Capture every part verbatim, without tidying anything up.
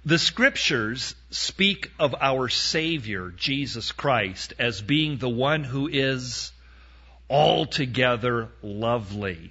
The Scriptures speak of our Savior, Jesus Christ, as being the one who is altogether lovely.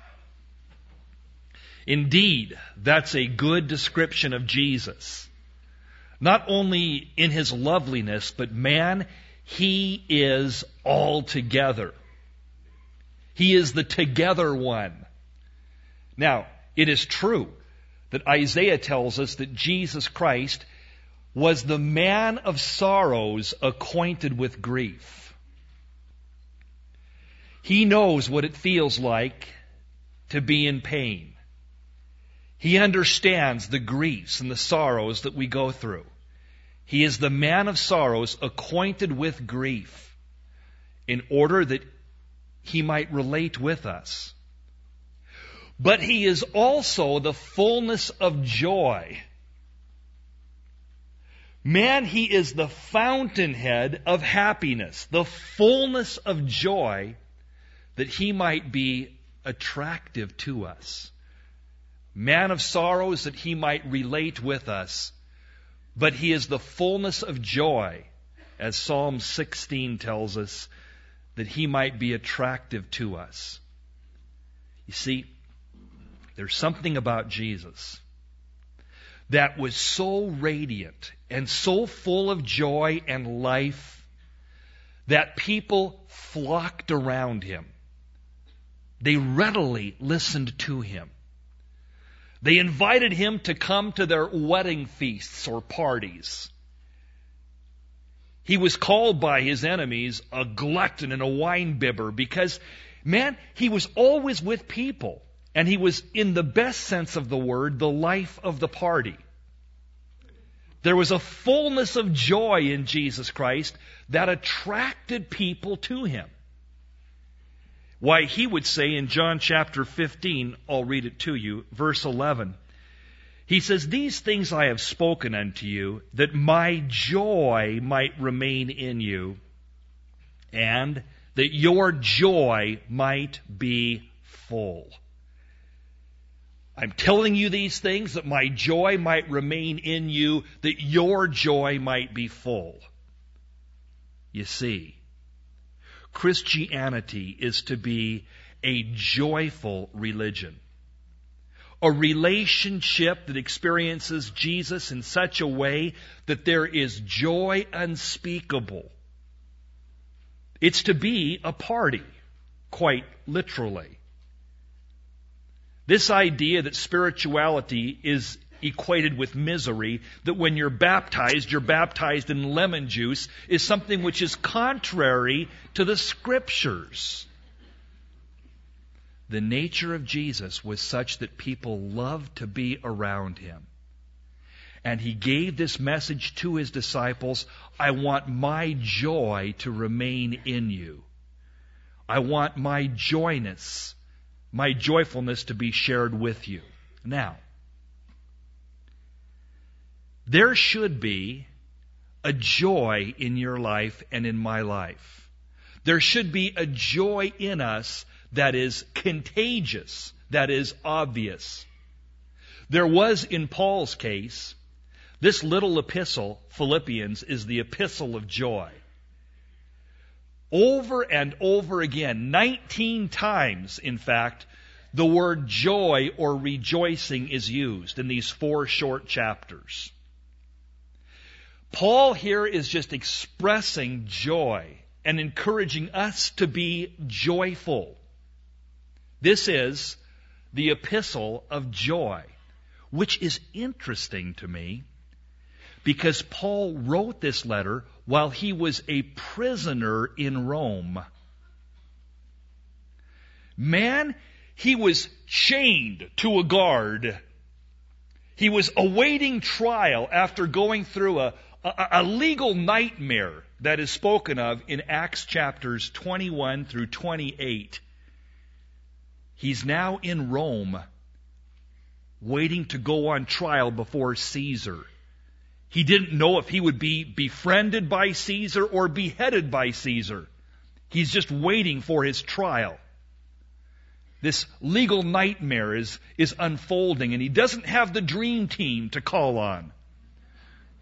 Indeed, that's a good description of Jesus. Not only in His loveliness, but man, He is altogether. He is the together one. Now, it is true that Isaiah tells us that Jesus Christ was the man of sorrows, acquainted with grief. He knows what it feels like to be in pain. He understands the griefs and the sorrows that we go through. He is the man of sorrows, acquainted with grief, in order that He might relate with us. But He is also the fullness of joy. Man, He is the fountainhead of happiness, the fullness of joy, that He might be attractive to us. Man of sorrows, that He might relate with us. But He is the fullness of joy, as Psalm sixteen tells us, that He might be attractive to us. You see, there's something about Jesus that was so radiant and so full of joy and life that people flocked around Him. They readily listened to Him. They invited Him to come to their wedding feasts or parties. He was called by His enemies a glutton and a winebibber because, man, He was always with people. And He was, in the best sense of the word, the life of the party. There was a fullness of joy in Jesus Christ that attracted people to Him. Why, He would say in John chapter fifteen, I'll read it to you, verse eleven. He says, "These things I have spoken unto you, that my joy might remain in you, and that your joy might be full." I'm telling you these things that my joy might remain in you, that your joy might be full. You see, Christianity is to be a joyful religion. A relationship that experiences Jesus in such a way that there is joy unspeakable. It's to be a party, quite literally. This idea that spirituality is equated with misery, that when you're baptized, you're baptized in lemon juice, is something which is contrary to the Scriptures. The nature of Jesus was such that people loved to be around Him. And He gave this message to His disciples, I want my joy to remain in you. I want my joyness, my joyfulness to be shared with you. Now, there should be a joy in your life and in my life. There should be a joy in us that is contagious, that is obvious. There was in Paul's case, this little epistle, Philippians, is the epistle of joy. Over and over again, nineteen times, in fact, the word joy or rejoicing is used in these four short chapters. Paul here is just expressing joy and encouraging us to be joyful. This is the epistle of joy, which is interesting to me because Paul wrote this letter while he was a prisoner in Rome. Man, he was chained to a guard. He was awaiting trial after going through a, a, a legal nightmare that is spoken of in Acts chapters twenty-one through twenty-eight. He's now in Rome, waiting to go on trial before Caesar. He didn't know if he would be befriended by Caesar or beheaded by Caesar. He's just waiting for his trial. This legal nightmare is, is unfolding, and he doesn't have the dream team to call on.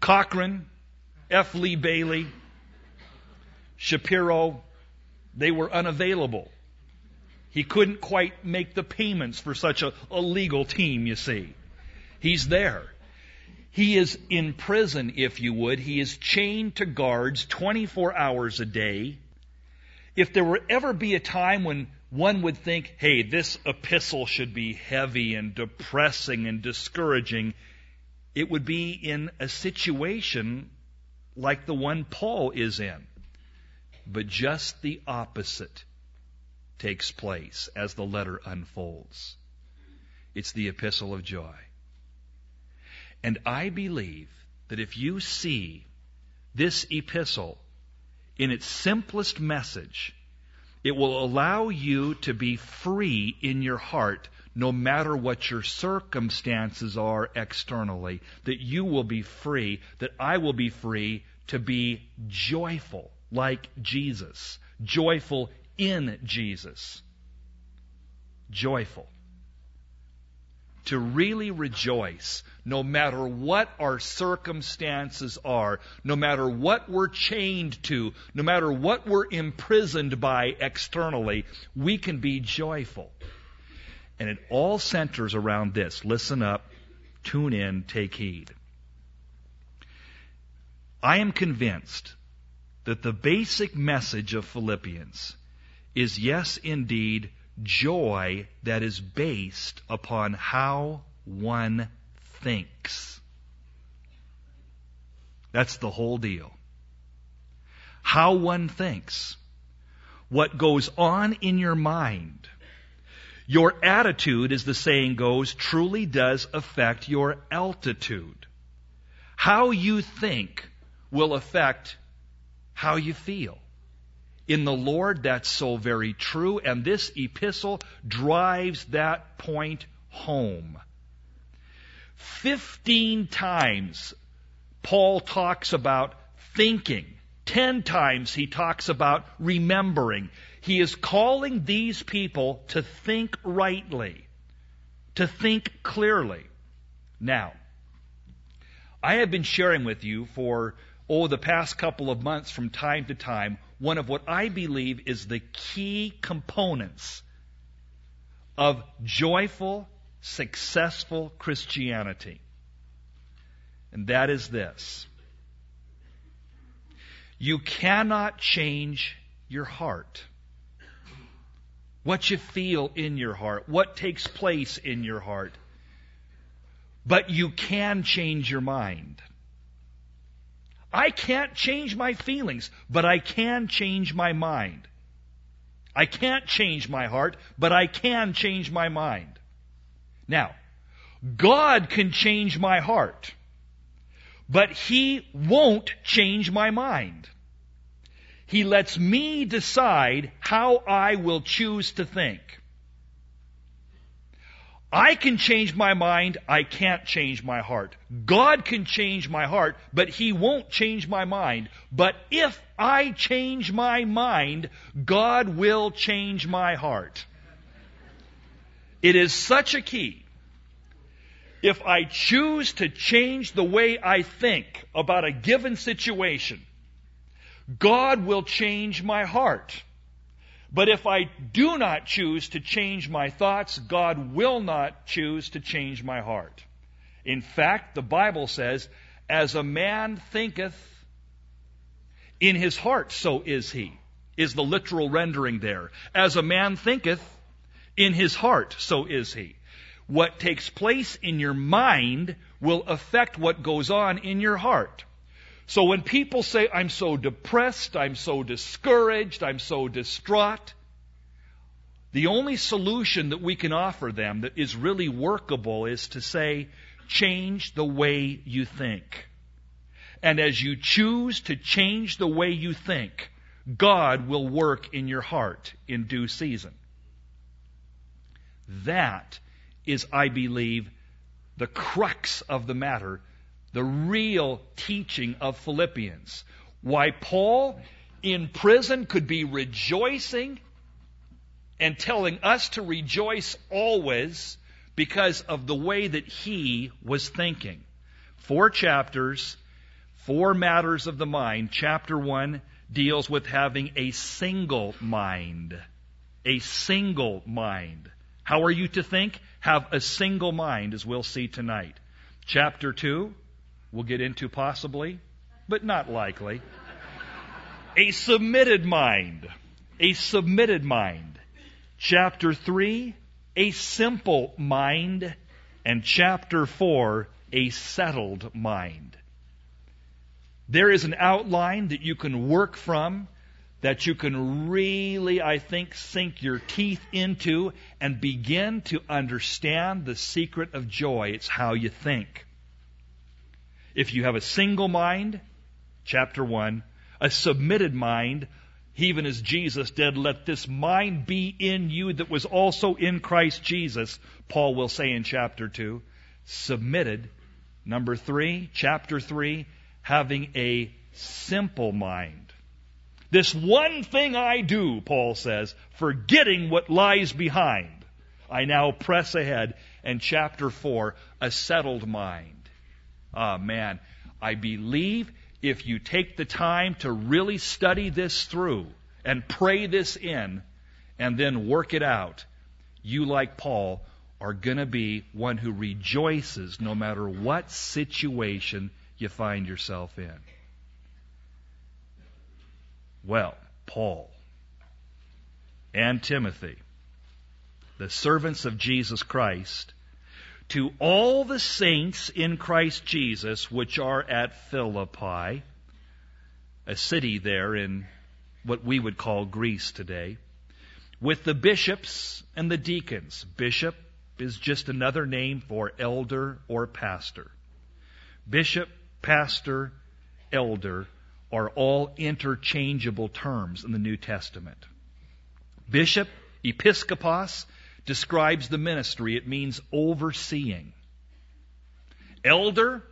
Cochrane, F. Lee Bailey, Shapiro, they were unavailable. He couldn't quite make the payments for such a, a legal team, you see. He's there. He is in prison, if you would. He is chained to guards twenty-four hours a day. If there were ever be a time when one would think, hey, this epistle should be heavy and depressing and discouraging, it would be in a situation like the one Paul is in. But just the opposite takes place as the letter unfolds. It's the epistle of joy. And I believe that if you see this epistle in its simplest message, it will allow you to be free in your heart no matter what your circumstances are externally, that you will be free, that I will be free to be joyful like Jesus, joyful in Jesus, joyful. To really rejoice no matter what our circumstances are, no matter what we're chained to, no matter what we're imprisoned by externally, we can be joyful. And it all centers around this. Listen up, tune in, take heed. I am convinced that the basic message of Philippians is, yes, indeed, joy that is based upon how one thinks. That's the whole deal. How one thinks. What goes on in your mind. Your attitude, as the saying goes, truly does affect your altitude. How you think will affect how you feel. In the Lord, that's so very true, and this epistle drives that point home. Fifteen times Paul talks about thinking. Ten times he talks about remembering. He is calling these people to think rightly, to think clearly. Now, I have been sharing with you for, oh, the past couple of months from time to time, one of what I believe is the key components of joyful, successful Christianity. And that is this. You cannot change your heart. What you feel in your heart, what takes place in your heart. But you can change your mind. I can't change my feelings, but I can change my mind. I can't change my heart, but I can change my mind. Now, God can change my heart, but He won't change my mind. He lets me decide how I will choose to think. I can change my mind, I can't change my heart. God can change my heart, but He won't change my mind. But if I change my mind, God will change my heart. It is such a key. If I choose to change the way I think about a given situation, God will change my heart. But if I do not choose to change my thoughts, God will not choose to change my heart. In fact, the Bible says, as a man thinketh in his heart, so is he, is the literal rendering there. As a man thinketh in his heart, so is he. What takes place in your mind will affect what goes on in your heart. So when people say, I'm so depressed, I'm so discouraged, I'm so distraught, the only solution that we can offer them that is really workable is to say, change the way you think. And as you choose to change the way you think, God will work in your heart in due season. That is, I believe, the crux of the matter, the real teaching of Philippians. Why Paul in prison could be rejoicing and telling us to rejoice always because of the way that he was thinking. Four chapters, Four matters of the mind. Chapter one deals with having a single mind. A single mind. How are you to think? Have a single mind, as we'll see tonight. Chapter two, we'll get into possibly, but not likely. A submitted mind. A submitted mind. Chapter three, a simple mind. And chapter four, a settled mind. There is an outline that you can work from, that you can really, I think, sink your teeth into and begin to understand the secret of joy. It's how you think. If you have a single mind, chapter one, a submitted mind, even as Jesus did, let this mind be in you that was also in Christ Jesus, Paul will say in chapter two, submitted. Number three, chapter three, having a simple mind. This one thing I do, Paul says, forgetting what lies behind, I now press ahead. And chapter four, a settled mind. Ah, man, I believe if you take the time to really study this through and pray this in and then work it out, you, like Paul, are going to be one who rejoices no matter what situation you find yourself in. Well, Paul and Timothy, the servants of Jesus Christ, to all the saints in Christ Jesus which are at Philippi, a city there in what we would call Greece today, with the bishops and the deacons. Bishop is just another name for elder or pastor. Bishop, pastor, elder are all interchangeable terms in the New Testament. Bishop, episkopos, describes the ministry. It means overseeing. Elder,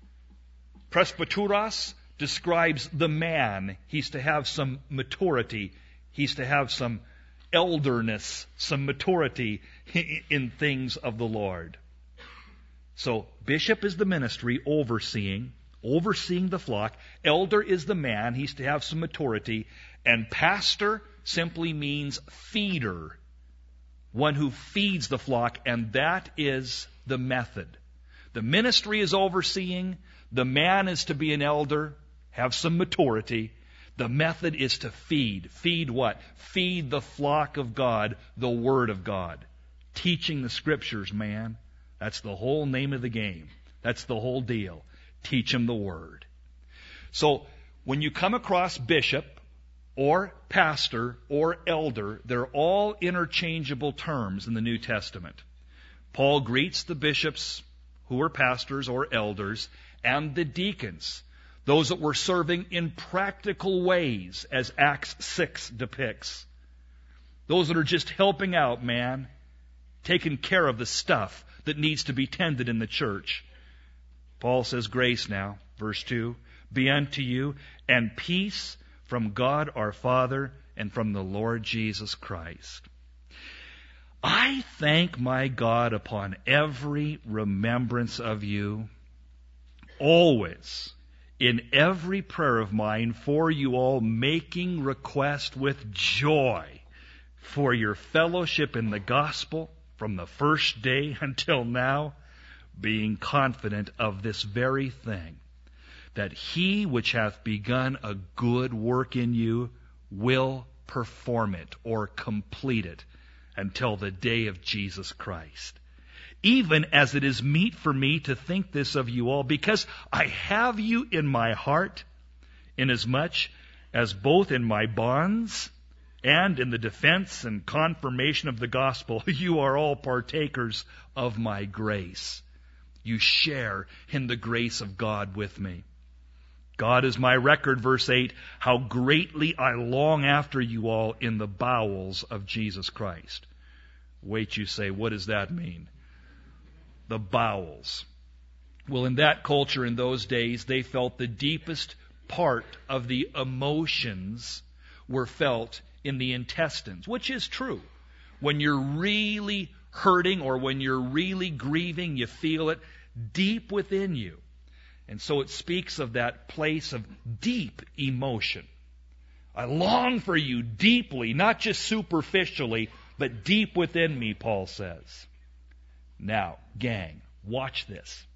presbyteros, describes the man. He's to have some maturity. He's to have some elderness, some maturity in things of the Lord. So, bishop is the ministry, overseeing, overseeing the flock. Elder is the man. He's to have some maturity. And pastor simply means feeder, one who feeds the flock, and that is the method. The ministry is overseeing. The man is to be an elder, have some maturity. The method is to feed. Feed what? Feed the flock of God, the Word of God. Teaching the Scriptures, man. That's the whole name of the game. That's the whole deal. Teach them the Word. So, when you come across bishop, or pastor, or elder, they're all interchangeable terms in the New Testament. Paul greets the bishops, who are pastors or elders, and the deacons, those that were serving in practical ways, as Acts six depicts. Those that are just helping out, man, taking care of the stuff that needs to be tended in the church. Paul says, grace now, verse two, be unto you, and peace from God our Father and from the Lord Jesus Christ. I thank my God upon every remembrance of you, always, in every prayer of mine for you all, making request with joy for your fellowship in the gospel from the first day until now, being confident of this very thing, that he which hath begun a good work in you will perform it or complete it until the day of Jesus Christ. Even as it is meet for me to think this of you all, because I have you in my heart, inasmuch as both in my bonds and in the defense and confirmation of the gospel, you are all partakers of my grace. You share in the grace of God with me. God is my record, verse eight, how greatly I long after you all in the bowels of Jesus Christ. Wait, you say, what does that mean? The bowels. Well, in that culture, in those days, they felt the deepest part of the emotions were felt in the intestines, which is true. When you're really hurting or when you're really grieving, you feel it deep within you. And so it speaks of that place of deep emotion. I long for you deeply, not just superficially, but deep within me, Paul says. Now, gang, watch this.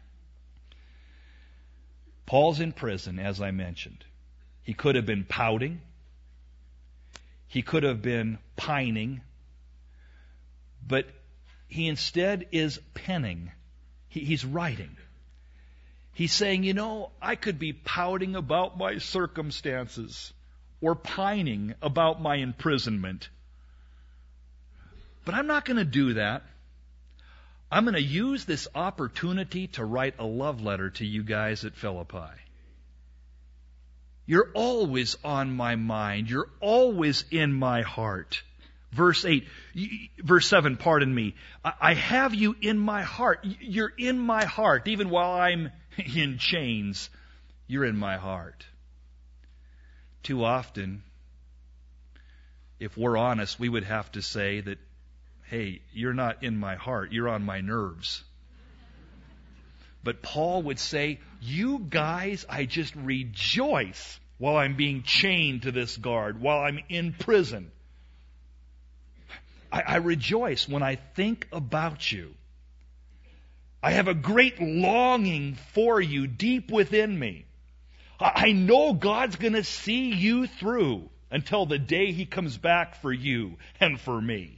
Paul's in prison, as I mentioned. He could have been pouting. He could have been pining. But he instead is penning. He, he's writing. He's saying, you know, I could be pouting about my circumstances or pining about my imprisonment. But I'm not going to do that. I'm going to use this opportunity to write a love letter to you guys at Philippi. You're always on my mind. You're always in my heart. Verse eight, verse seven, pardon me. I have you in my heart. You're in my heart. Even while I'm in chains, you're in my heart. Too often, if we're honest, we would have to say that, hey, you're not in my heart, you're on my nerves. But Paul would say, you guys, I just rejoice while I'm being chained to this guard, while I'm in prison. I, I rejoice when I think about you. I have a great longing for you deep within me. I, I know God's going to see you through until the day He comes back for you and for me.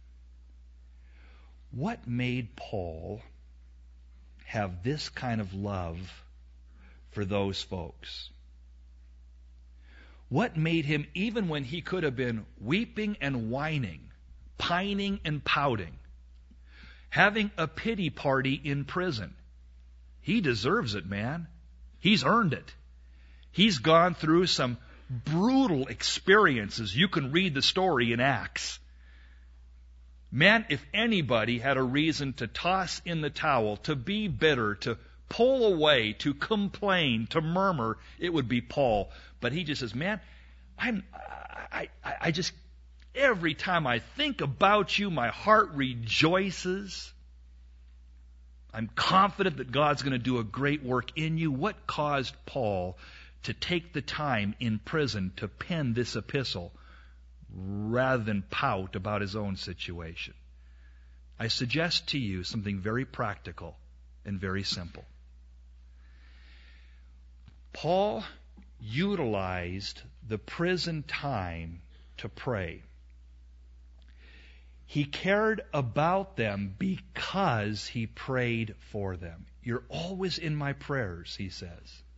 What made Paul have this kind of love for those folks? What made him, even when he could have been weeping and whining, pining and pouting, having a pity party in prison? He deserves it, man. He's earned it. He's gone through some brutal experiences. You can read the story in Acts. Man, if anybody had a reason to toss in the towel, to be bitter, to pull away, to complain, to murmur, it would be Paul. But he just says, man, I'm, I, I, I just, every time I think about you, my heart rejoices. I'm confident that God's going to do a great work in you. What caused Paul to take the time in prison to pen this epistle rather than pout about his own situation? I suggest to you something very practical and very simple. Paul utilized the prison time to pray. He cared about them because he prayed for them. You're always in my prayers, he says.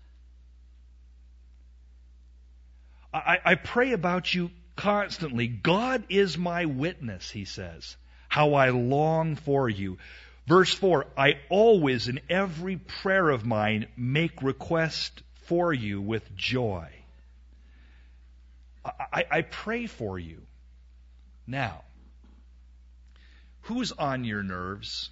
I, I pray about you constantly. God is my witness, he says, how I long for you. Verse four, I always in every prayer of mine make request for you with joy. I, I pray for you. Now, who's on your nerves?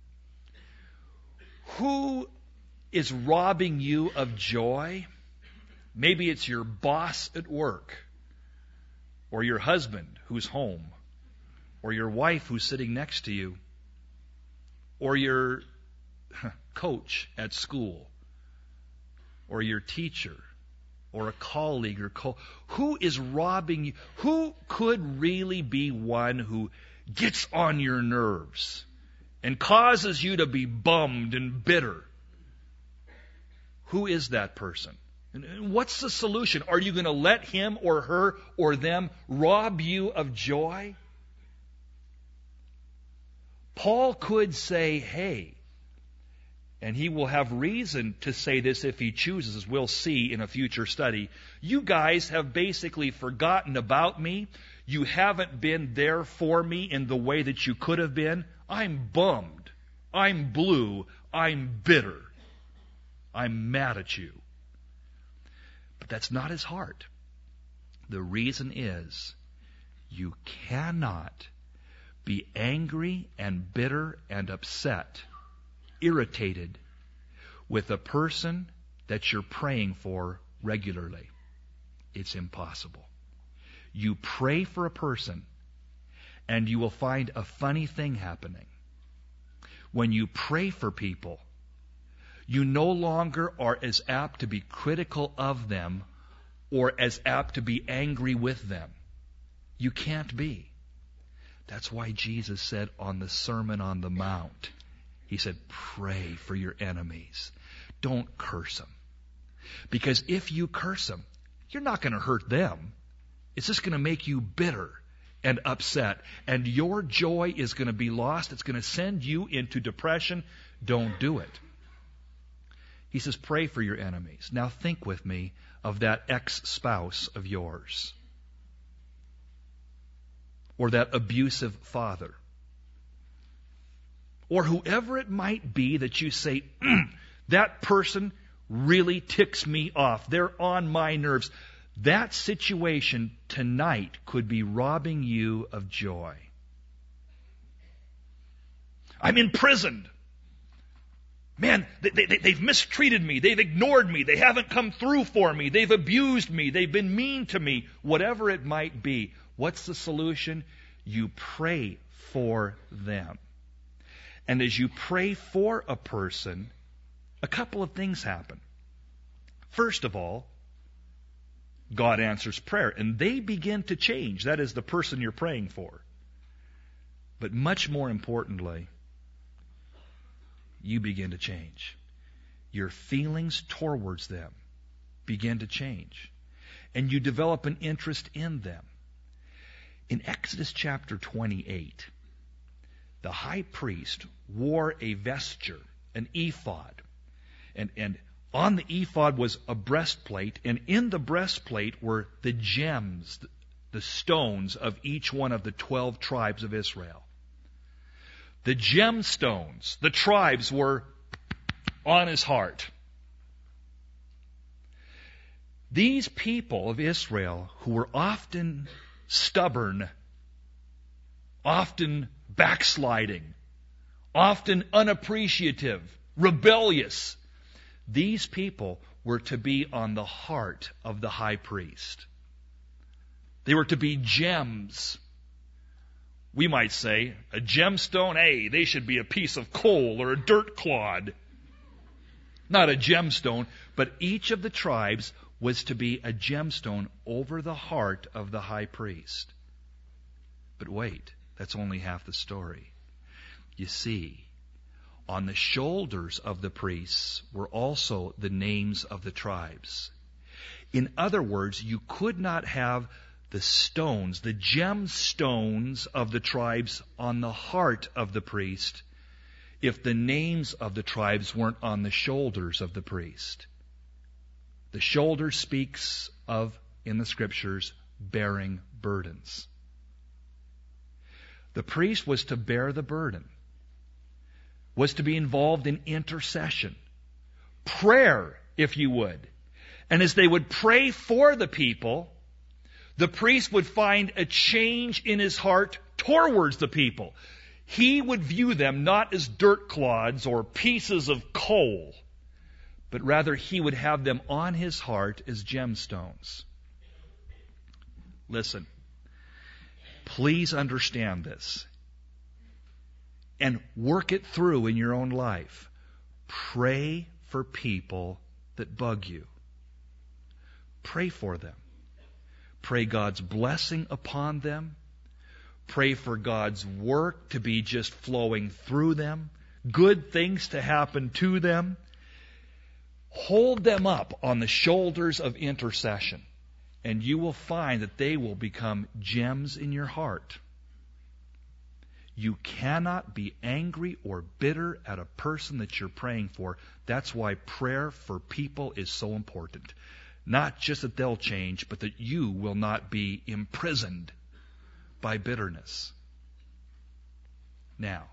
Who is robbing you of joy? Maybe it's your boss at work, or your husband who's home, or your wife who's sitting next to you, or your coach at school, or your teacher, or a colleague, or co- who is robbing you? Who could really be one who gets on your nerves and causes you to be bummed and bitter? Who is that person? And what's the solution? Are you going to let him or her or them rob you of joy? Paul could say, hey, and he will have reason to say this if he chooses, as we'll see in a future study. You guys have basically forgotten about me. You haven't been there for me in the way that you could have been. I'm bummed. I'm blue. I'm bitter. I'm mad at you. But that's not his heart. The reason is you cannot be angry and bitter and upset, irritated with a person that you're praying for regularly. It's impossible. You pray for a person and you will find a funny thing happening. When you pray for people, You no longer are as apt to be critical of them or as apt to be angry with them. You can't be. That's why Jesus said on the Sermon on the Mount, He said, pray for your enemies. Don't curse them. Because if you curse them, you're not going to hurt them. It's just going to make you bitter and upset. And your joy is going to be lost. It's going to send you into depression. Don't do it. He says, pray for your enemies. Now think with me of that ex-spouse of yours. Or that abusive father. Or whoever it might be that you say, mm, that person really ticks me off. They're on my nerves. That situation tonight could be robbing you of joy. I'm imprisoned. Man, they, they, they've mistreated me. They've ignored me. They haven't come through for me. They've abused me. They've been mean to me. Whatever it might be. What's the solution? You pray for them. And as you pray for a person, a couple of things happen. First of all, God answers prayer, and they begin to change. That is the person you're praying for. But much more importantly, you begin to change. Your feelings towards them begin to change. And you develop an interest in them. In Exodus chapter twenty-eight, the high priest wore a vesture, an ephod. And, and on the ephod was a breastplate, and in the breastplate were the gems, the stones of each one of the twelve tribes of Israel. The gemstones, the tribes were on his heart. These people of Israel, who were often stubborn, often backsliding, often unappreciative, rebellious, these people were to be on the heart of the high priest. They were to be gems. We might say, a gemstone, hey, they should be a piece of coal or a dirt clod. Not a gemstone, but each of the tribes was to be a gemstone over the heart of the high priest. But wait, that's only half the story. You see, on the shoulders of the priests were also the names of the tribes. In other words, you could not have the stones, the gemstones of the tribes on the heart of the priest if the names of the tribes weren't on the shoulders of the priest. The shoulder speaks of, in the scriptures, bearing burdens. The priest was to bear the burden, was to be involved in intercession, prayer, if you would. And as they would pray for the people, the priest would find a change in his heart towards the people. He would view them not as dirt clods or pieces of coal, but rather he would have them on his heart as gemstones. Listen, please understand this and work it through in your own life. Pray for people that bug you. Pray for them. Pray God's blessing upon them. Pray for God's work to be just flowing through them. Good things to happen to them. Hold them up on the shoulders of intercession, and you will find that they will become gems in your heart. You cannot be angry or bitter at a person that you're praying for. That's why prayer for people is so important. Not just that they'll change, but that you will not be imprisoned by bitterness. Now,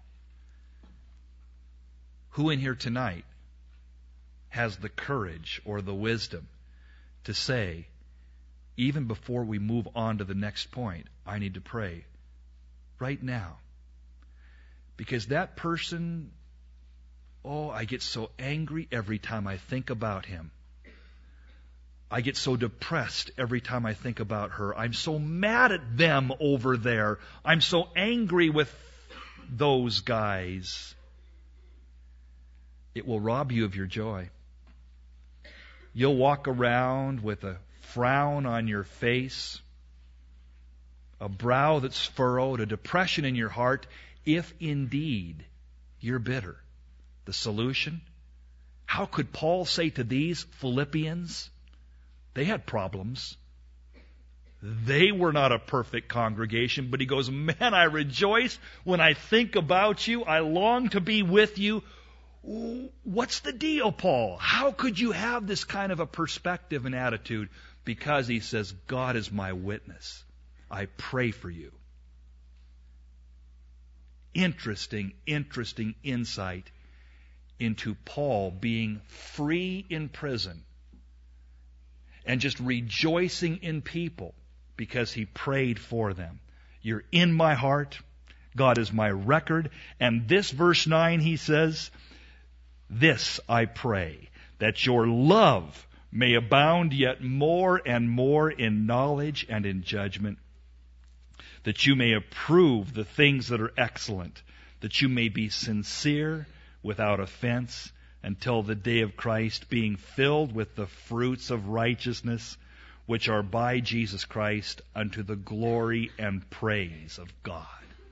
who in here tonight has the courage or the wisdom to say, even before we move on to the next point, I need to pray right now? Because that person, oh, I get so angry every time I think about him. I get so depressed every time I think about her. I'm so mad at them over there. I'm so angry with those guys. it will rob you of your joy. You'll walk around with a frown on your face, a brow that's furrowed, a depression in your heart, if indeed you're bitter. The solution? How could Paul say to these Philippians? They had problems. They were not a perfect congregation, but he goes, man, I rejoice when I think about you. I long to be with you. What's the deal, Paul? How could you have this kind of a perspective and attitude? Because he says, God is my witness. I pray for you. Interesting, interesting insight into Paul being free in prison and just rejoicing in people because he prayed for them. You're in my heart. God is my record. And this verse nine, he says, this I pray, that your love may abound yet more and more in knowledge and in judgment, that you may approve the things that are excellent, that you may be sincere without offense until the day of Christ, being filled with the fruits of righteousness, which are by Jesus Christ unto the glory and praise of God.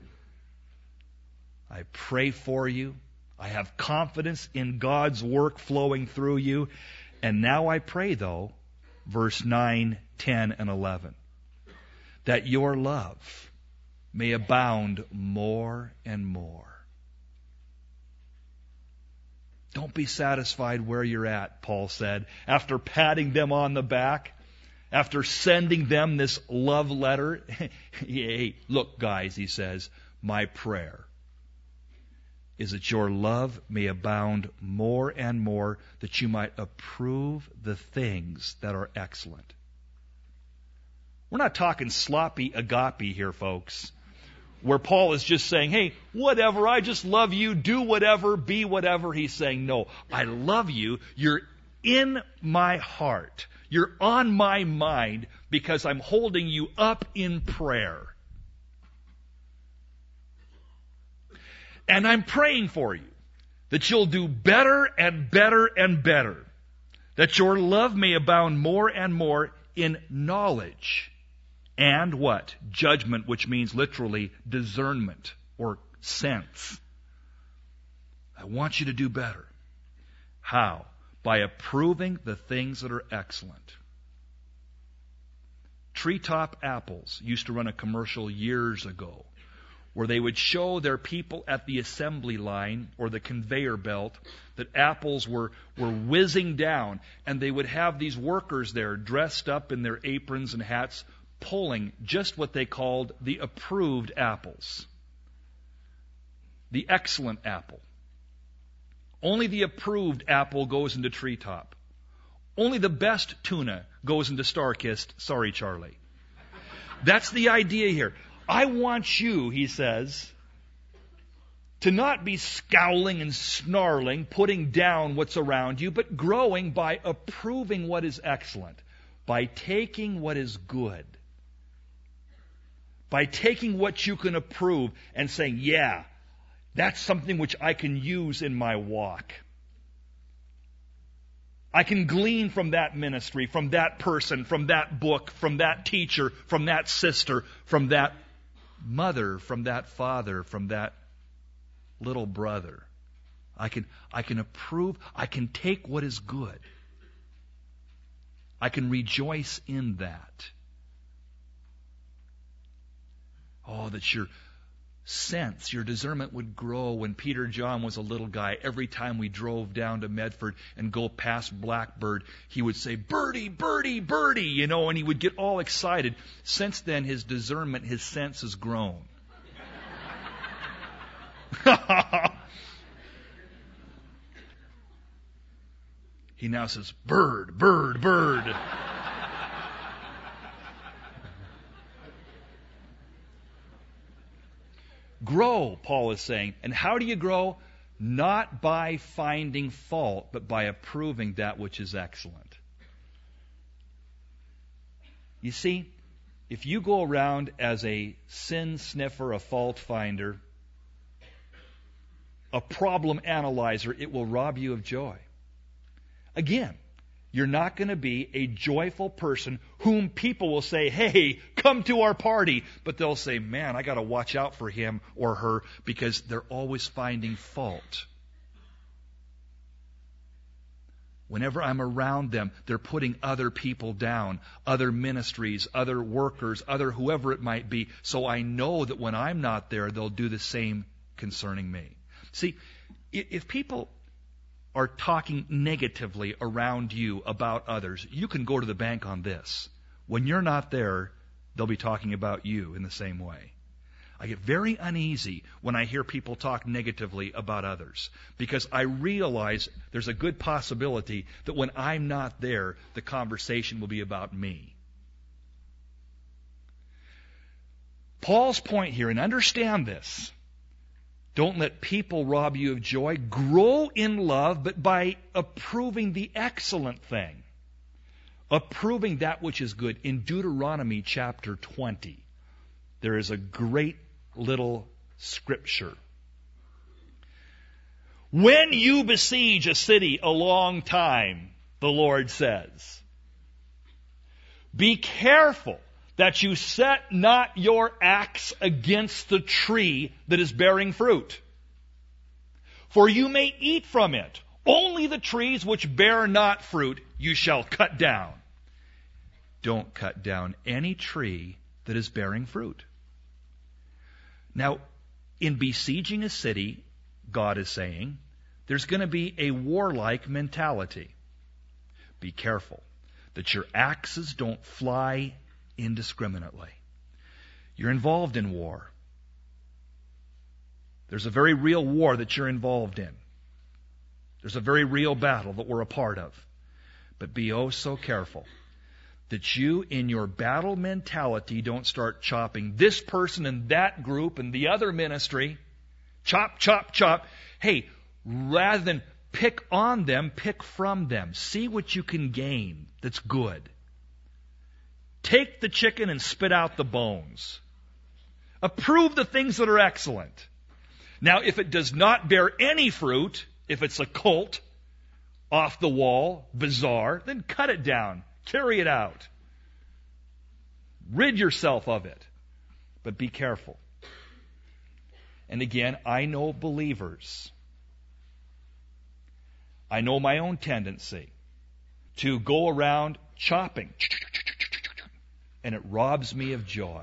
I pray for you. I have confidence in God's work flowing through you. And now I pray, though, verse nine, ten, and eleven, that your love may abound more and more. Don't be satisfied where you're at, Paul said, after patting them on the back, after sending them this love letter. Hey, look, guys, he says, my prayer is that your love may abound more and more, that you might approve the things that are excellent. We're not talking sloppy agape here, folks, where Paul is just saying, hey, whatever, I just love you, do whatever, be whatever. He's saying, no, I love you. You're in my heart. You're on my mind because I'm holding you up in prayer. And I'm praying for you that you'll do better and better and better, that your love may abound more and more in knowledge and what? Judgment, which means literally discernment or sense. I want you to do better. How? By approving the things that are excellent. Treetop Apples used to run a commercial years ago where they would show their people at the assembly line or the conveyor belt that apples were, were whizzing down, and they would have these workers there dressed up in their aprons and hats pulling just what they called the approved apples. The excellent apple. Only the approved apple goes into Treetop. Only the best tuna goes into Starkist. Sorry, Charlie. That's the idea here. I want you, he says, to not be scowling and snarling, putting down what's around you, but growing by approving what is excellent, by taking what is good, by taking what you can approve and saying, yeah, that's something which I can use in my walk. I can glean from that ministry, from that person, from that book, from that teacher, from that sister, from that mother, from that father, from that little brother. I can, I can approve, I can take what is good. I can rejoice in that. Oh, that your sense, your discernment would grow. When Peter John was a little guy, every time we drove down to Medford and go past Blackbird, he would say, Birdie, Birdie, Birdie, you know, and he would get all excited. Since then, his discernment, his sense has grown. He now says, bird, bird, bird. Grow, Paul is saying. And how do you grow? Not by finding fault, but by approving that which is excellent. You see, if you go around as a sin sniffer, a fault finder, a problem analyzer, it will rob you of joy. Again, you're not going to be a joyful person whom people will say, hey, come to our party. But they'll say, man, I got to watch out for him or her because they're always finding fault. Whenever I'm around them, they're putting other people down, other ministries, other workers, other whoever it might be. So I know that when I'm not there, they'll do the same concerning me. See, if people are talking negatively around you about others, you can go to the bank on this. When you're not there, they'll be talking about you in the same way. I get very uneasy when I hear people talk negatively about others because I realize there's a good possibility that when I'm not there, the conversation will be about me. Paul's point here, and understand this, don't let people rob you of joy. Grow in love, but by approving the excellent thing. Approving that which is good. In Deuteronomy chapter twenty, there is a great little scripture. When you besiege a city a long time, the Lord says, be careful that you set not your axe against the tree that is bearing fruit. For you may eat from it. Only the trees which bear not fruit you shall cut down. Don't cut down any tree that is bearing fruit. Now, in besieging a city, God is saying, there's going to be a warlike mentality. Be careful that your axes don't fly indiscriminately. You're involved in war. There's a very real war that you're involved in. There's a very real battle that we're a part of. But be oh so careful that you, in your battle mentality, don't start chopping this person and that group and the other ministry. Chop, chop, chop. Hey, rather than pick on them, pick from them. See what you can gain that's good. Take the chicken and spit out the bones. Approve the things that are excellent. Now, if it does not bear any fruit, if it's a cult, off the wall, bizarre, then cut it down. Carry it out. Rid yourself of it. But be careful. And again, I know believers. I know my own tendency to go around chopping. And it robs me of joy.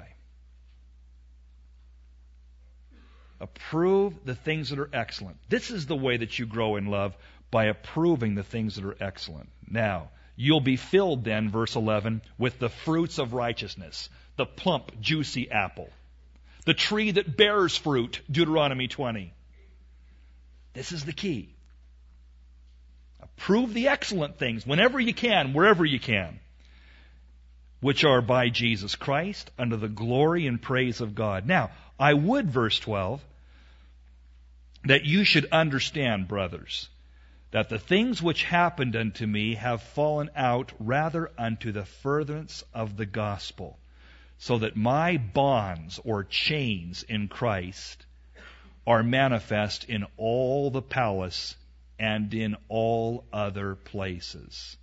Approve the things that are excellent. This is the way that you grow in love, by approving the things that are excellent. Now, you'll be filled then, verse eleven, with the fruits of righteousness, the plump, juicy apple, the tree that bears fruit, Deuteronomy twenty. This is the key. Approve the excellent things whenever you can, wherever you can, which are by Jesus Christ, unto the glory and praise of God. Now, I would, verse twelve, that you should understand, brothers, that the things which happened unto me have fallen out rather unto the furtherance of the gospel, so that my bonds or chains in Christ are manifest in all the palace and in all other places.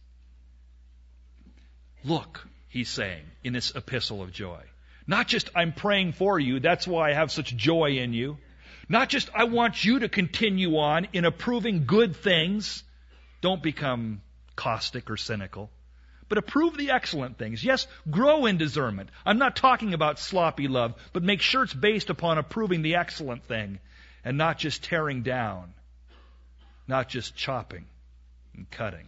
Look, he's saying in this epistle of joy, not just I'm praying for you, that's why I have such joy in you. Not just I want you to continue on in approving good things. Don't become caustic or cynical. But approve the excellent things. Yes, grow in discernment. I'm not talking about sloppy love, but make sure it's based upon approving the excellent thing and not just tearing down, not just chopping and cutting.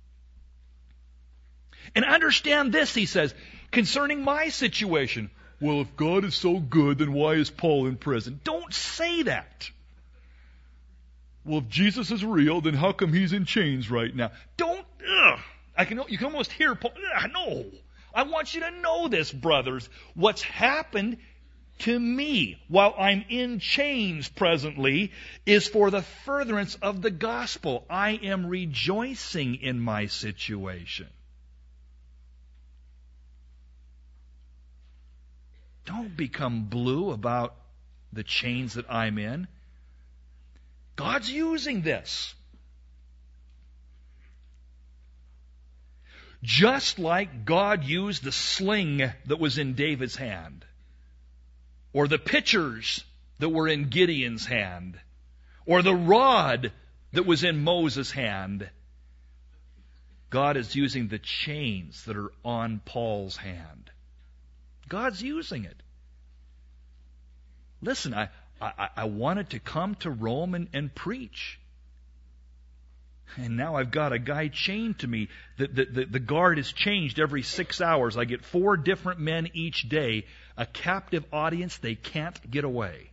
And understand this, he says, concerning my situation. Well, if God is so good, then why is Paul in prison? Don't say that. Well, if Jesus is real, then how come he's in chains right now? Don't, ugh. I can, you can almost hear Paul, ugh, no. I want you to know this, brothers. What's happened to me while I'm in chains presently is for the furtherance of the gospel. I am rejoicing in my situation. Don't become blue about the chains that I'm in. God's using this. Just like God used the sling that was in David's hand, or the pitchers that were in Gideon's hand, or the rod that was in Moses' hand, God is using the chains that are on Paul's hand. God's using it. Listen, I, I, I wanted to come to Rome and, and preach. And now I've got a guy chained to me. The, the, the, the guard is changed every six hours. I get four different men each day. A captive audience, they can't get away.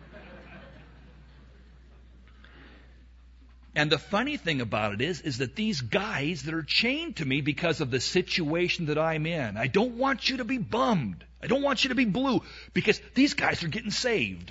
And the funny thing about it is, is that these guys that are chained to me because of the situation that I'm in, I don't want you to be bummed. I don't want you to be blue, because these guys are getting saved.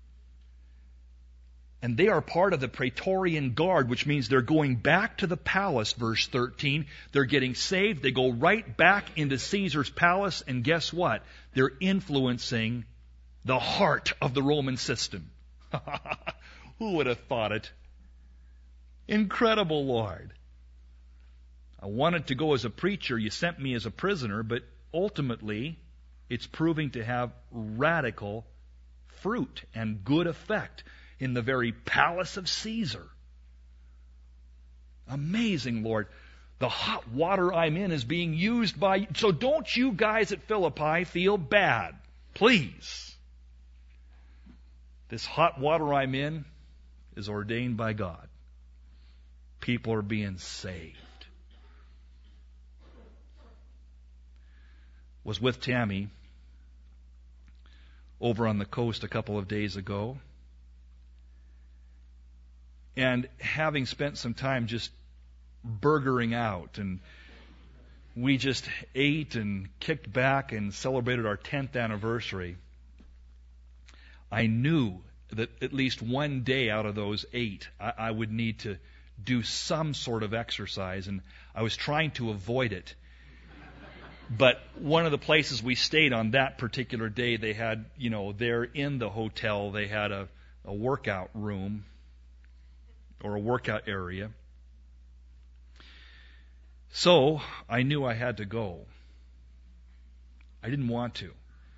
And they are part of the Praetorian Guard, which means they're going back to the palace, verse thirteen. They're getting saved. They go right back into Caesar's palace, and guess what? They're influencing the heart of the Roman system. Who would have thought it? Incredible, Lord. I wanted to go as a preacher. You sent me as a prisoner, but ultimately it's proving to have radical fruit and good effect in the very palace of Caesar. Amazing, Lord. The hot water I'm in is being used by... So don't you guys at Philippi feel bad. Please. This hot water I'm in is ordained by God. People are being saved. Was with Tammy over on the coast a couple of days ago. And having spent some time just burgering out, and we just ate and kicked back and celebrated our tenth anniversary, I knew that at least one day out of those eight, I, I would need to do some sort of exercise, and I was trying to avoid it. But one of the places we stayed on that particular day, they had, you know, there in the hotel, they had a, a workout room or a workout area. So I knew I had to go. I didn't want to.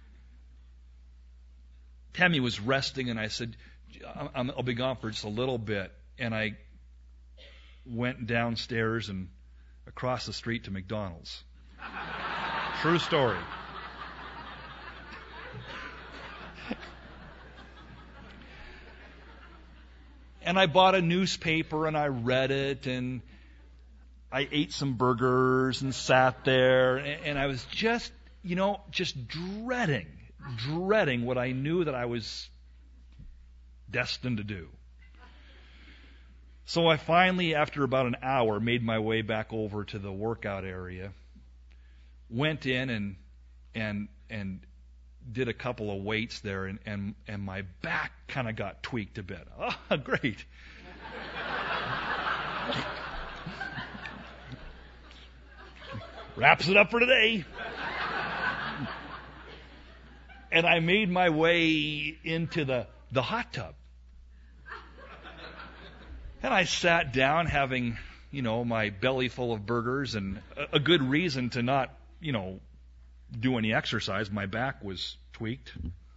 Tammy was resting, and I said, I'm, I'll be gone for just a little bit. And I went downstairs and across the street to McDonald's. True story. And I bought a newspaper and I read it, and I ate some burgers and sat there, and, and I was just, you know, just dreading, dreading what I knew that I was destined to do. So I finally, after about an hour, made my way back over to the workout area, went in and and and did a couple of weights there, and, and, and my back kind of got tweaked a bit. Oh, great. Wraps it up for today. And I made my way into the, the hot tub. And I sat down having, you know, my belly full of burgers, and a, a good reason to not, you know, do any exercise. My back was tweaked.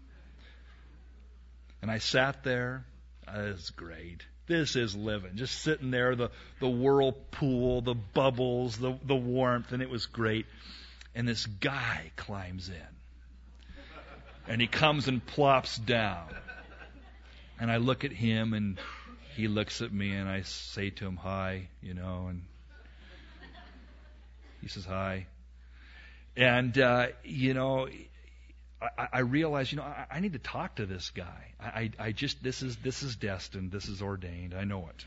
And I sat there. It's great. This is living. Just sitting there, the, the whirlpool, the bubbles, the, the warmth, and it was great. And this guy climbs in. And he comes and plops down. And I look at him, and he looks at me, and I say to him, hi, you know, and he says, hi. And, uh, you know, I, I realized, you know, I, I need to talk to this guy. I, I, I just, this is, this is destined. This is ordained. I know it.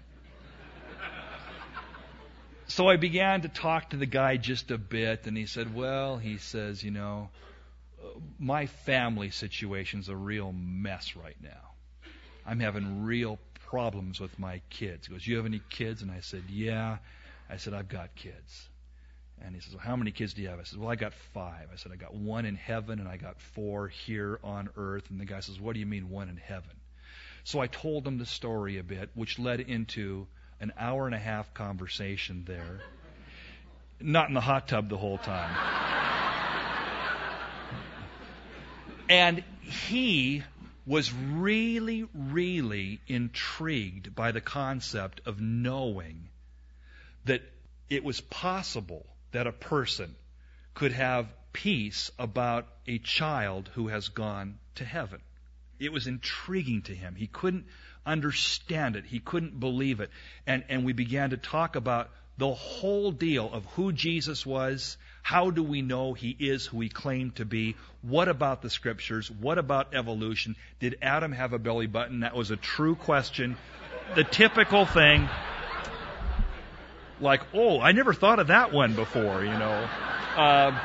So I began to talk to the guy just a bit, and he said, well, he says, you know, my family situation's a real mess right now. I'm having real problems with my kids. He goes, you have any kids? And I said, yeah. I said, I've got kids. And he says, well, how many kids do you have? I said, well, I got five. I said, I got one in heaven and I got four here on earth. And the guy says, what do you mean one in heaven? So I told him the story a bit, which led into an hour and a half conversation there. Not in the hot tub the whole time. And he was really, really intrigued by the concept of knowing that it was possible that a person could have peace about a child who has gone to heaven. It was intriguing to him. He couldn't understand it. He couldn't believe it. And, and we began to talk about the whole deal of who Jesus was. How do we know He is who He claimed to be? What about the Scriptures? What about evolution? Did Adam have a belly button? That was a true question. The typical thing. Like, oh, I never thought of that one before, you know. Uh,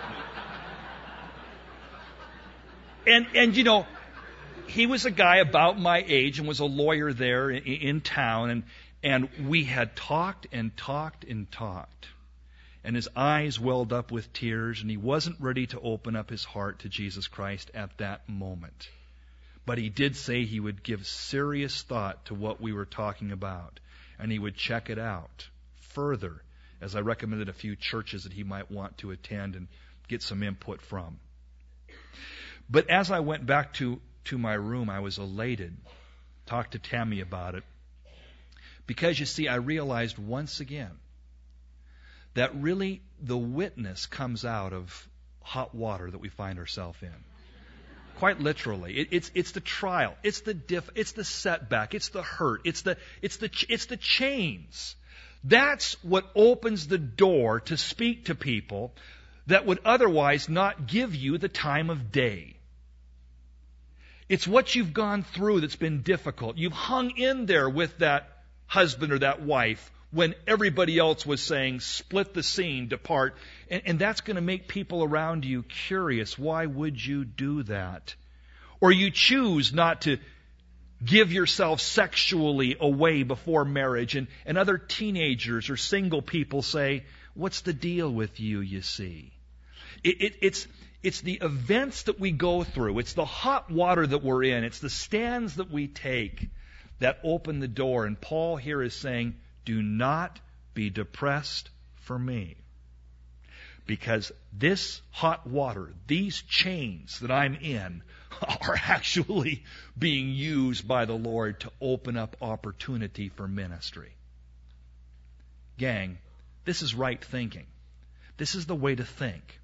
and, and, you know, he was a guy about my age and was a lawyer there in, in town. And, and we had talked and talked and talked. And his eyes welled up with tears, and he wasn't ready to open up his heart to Jesus Christ at that moment. But he did say he would give serious thought to what we were talking about, and he would check it out further, as I recommended a few churches that he might want to attend and get some input from. But as I went back to, to my room, I was elated. Talked to Tammy about it. Because, you see, I realized once again that really the witness comes out of hot water that we find ourselves in. Quite literally. It, it's, it's the trial. It's the diff, it's the setback. It's the hurt. It's the, it's the, it's the chains. That's what opens the door to speak to people that would otherwise not give you the time of day. It's what you've gone through that's been difficult. You've hung in there with that husband or that wife when everybody else was saying, split the scene, depart. And, and that's going to make people around you curious. Why would you do that? Or you choose not to give yourself sexually away before marriage. And, and other teenagers or single people say, what's the deal with you, you see? It, it, it's, it's the events that we go through. It's the hot water that we're in. It's the stands that we take that open the door. And Paul here is saying, do not be depressed for me. Because this hot water, these chains that I'm in, are actually being used by the Lord to open up opportunity for ministry. Gang, this is right thinking. This is the way to think.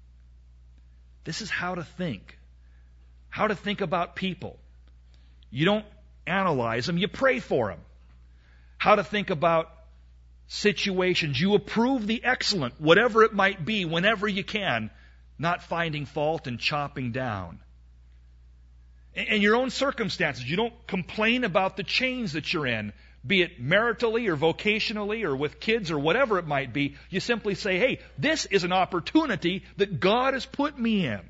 This is how to think. How to think about people. You don't analyze them, you pray for them. How to think about situations. You approve the excellent, whatever it might be, whenever you can, not finding fault and chopping down. In your own circumstances, you don't complain about the chains that you're in, be it maritally or vocationally or with kids or whatever it might be. You simply say, hey, this is an opportunity that God has put me in.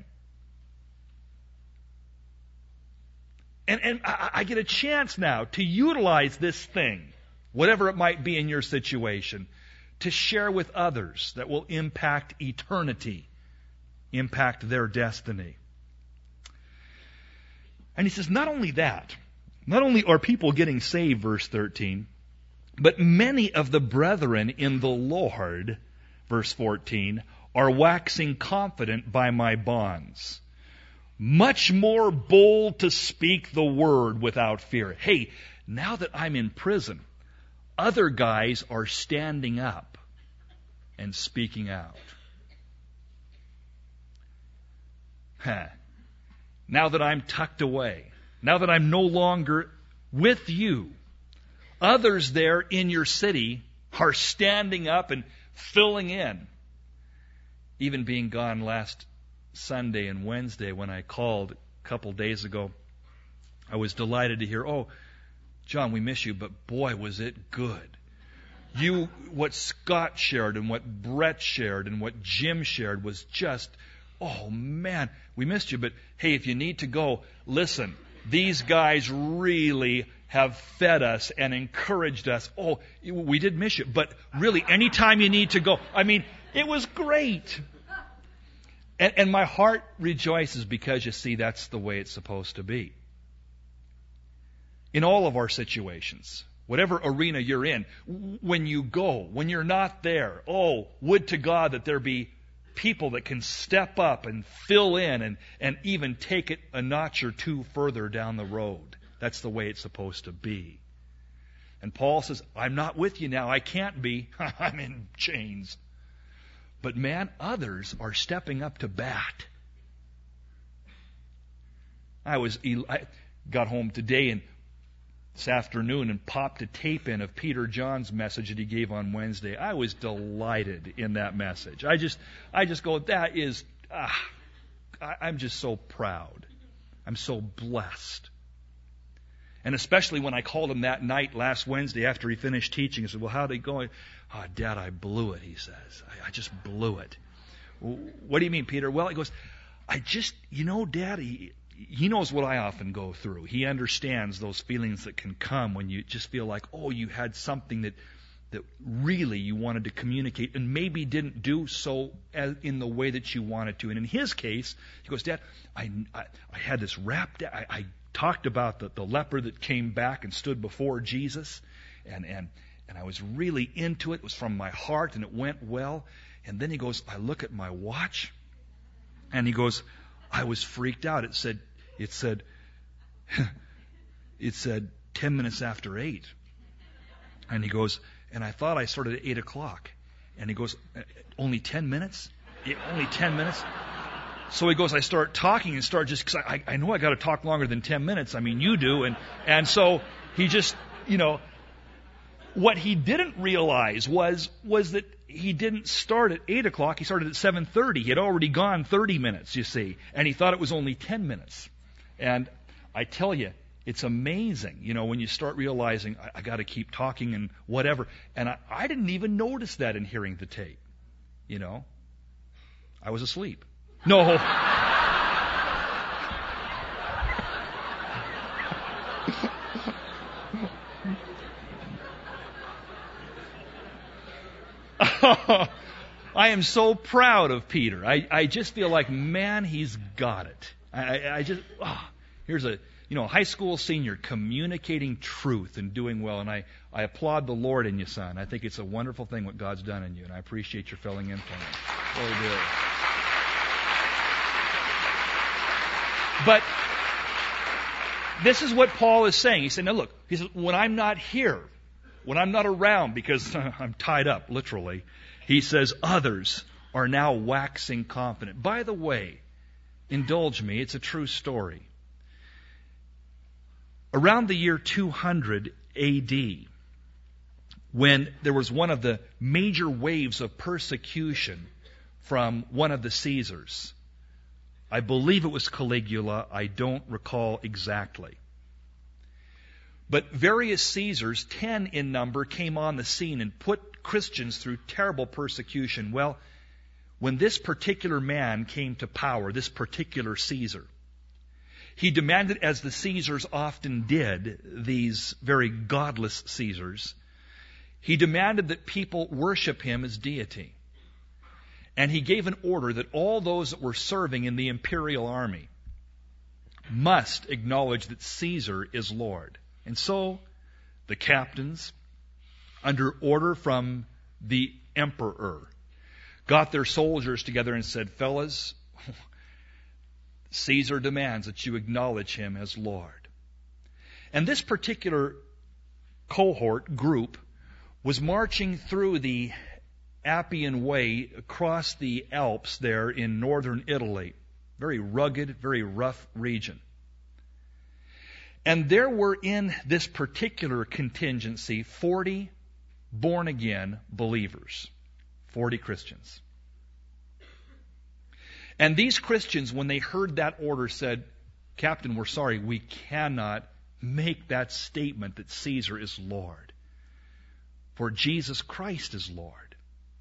And, and I, I get a chance now to utilize this thing, whatever it might be in your situation, to share with others that will impact eternity, impact their destiny. And he says, not only that, not only are people getting saved, verse thirteen, but many of the brethren in the Lord, verse fourteen, are waxing confident by my bonds. Much more bold to speak the word without fear. Hey, now that I'm in prison, other guys are standing up and speaking out. Huh. Now that I'm tucked away, now that I'm no longer with you, others there in your city are standing up and filling in. Even being gone last Sunday and Wednesday when I called a couple days ago, I was delighted to hear, oh, John, we miss you, but boy, was it good. You, what Scott shared and what Brett shared and what Jim shared was just, oh man, we missed you, but hey, if you need to go, listen, these guys really have fed us and encouraged us. Oh, we did miss you, but really, anytime you need to go, I mean, it was great. And, and my heart rejoices because, you see, that's the way it's supposed to be. in all of our situations, whatever arena you're in, when you go, when you're not there, oh, would to God that there be people that can step up and fill in and, and even take it a notch or two further down the road. That's the way it's supposed to be. And Paul says, I'm not with you now. I can't be. I'm in chains. But man, others are stepping up to bat. I was I got home today and this afternoon and popped a tape in of Peter John's message that he gave on Wednesday. I was delighted in that message. I just I just go, that is, ah, I, I'm just so proud. I'm so blessed. And especially when I called him that night last Wednesday after he finished teaching, I said, well, how'd it go? Oh, Dad, I blew it, he says. I, I just blew it. What do you mean, Peter? Well, he goes, I just, you know, Dad, he, he knows what I often go through. He understands those feelings that can come when you just feel like, oh, you had something that that really you wanted to communicate and maybe didn't do so as, in the way that you wanted to. And in his case, he goes, Dad, I, I, I had this wrapped, I, I talked about the, the leper that came back and stood before Jesus, and, and, and I was really into it. It was from my heart, and it went well. And then he goes, I look at my watch, and he goes, I was freaked out. It said, it said, it said ten minutes after eight. And he goes, and I thought I started at eight o'clock. And he goes, only ten minutes? Yeah, only ten minutes? So he goes, I start talking and start just, because I, I know I got to talk longer than ten minutes. I mean, you do. And, and so he just, you know, what he didn't realize was, was that he didn't start at eight o'clock. He started at seven thirty. He had already gone thirty minutes, you see. And he thought it was only ten minutes. And I tell you, it's amazing, you know, when you start realizing, I, I got to keep talking and whatever. And I, I didn't even notice that in hearing the tape, you know. I was asleep. No. I am so proud of Peter. I, I just feel like, man, he's got it. I, I just, oh, here's a, you know, high school senior communicating truth and doing well. And I, I applaud the Lord in you, son. I think it's a wonderful thing what God's done in you. And I appreciate your filling in for me. Really do. But this is what Paul is saying. He said, now look, he says, when I'm not here, when I'm not around because I'm tied up, literally, he says, others are now waxing confident. By the way, indulge me, it's a true story. Around the year two hundred A D, when there was one of the major waves of persecution from one of the Caesars, I believe it was Caligula, I don't recall exactly. But various Caesars, ten in number, came on the scene and put Christians through terrible persecution. Well, when this particular man came to power, this particular Caesar, he demanded, as the Caesars often did, these very godless Caesars, he demanded that people worship him as deity. And he gave an order that all those that were serving in the imperial army must acknowledge that Caesar is Lord. And so the captains, under order from the emperor, got their soldiers together and said, fellas, Caesar demands that you acknowledge him as Lord. And this particular cohort, group, was marching through the Appian Way across the Alps there in northern Italy. Very rugged, very rough region. And there were in this particular contingency forty born-again believers. forty Christians. And these Christians, when they heard that order, said, Captain, we're sorry, we cannot make that statement that Caesar is Lord. For Jesus Christ is Lord.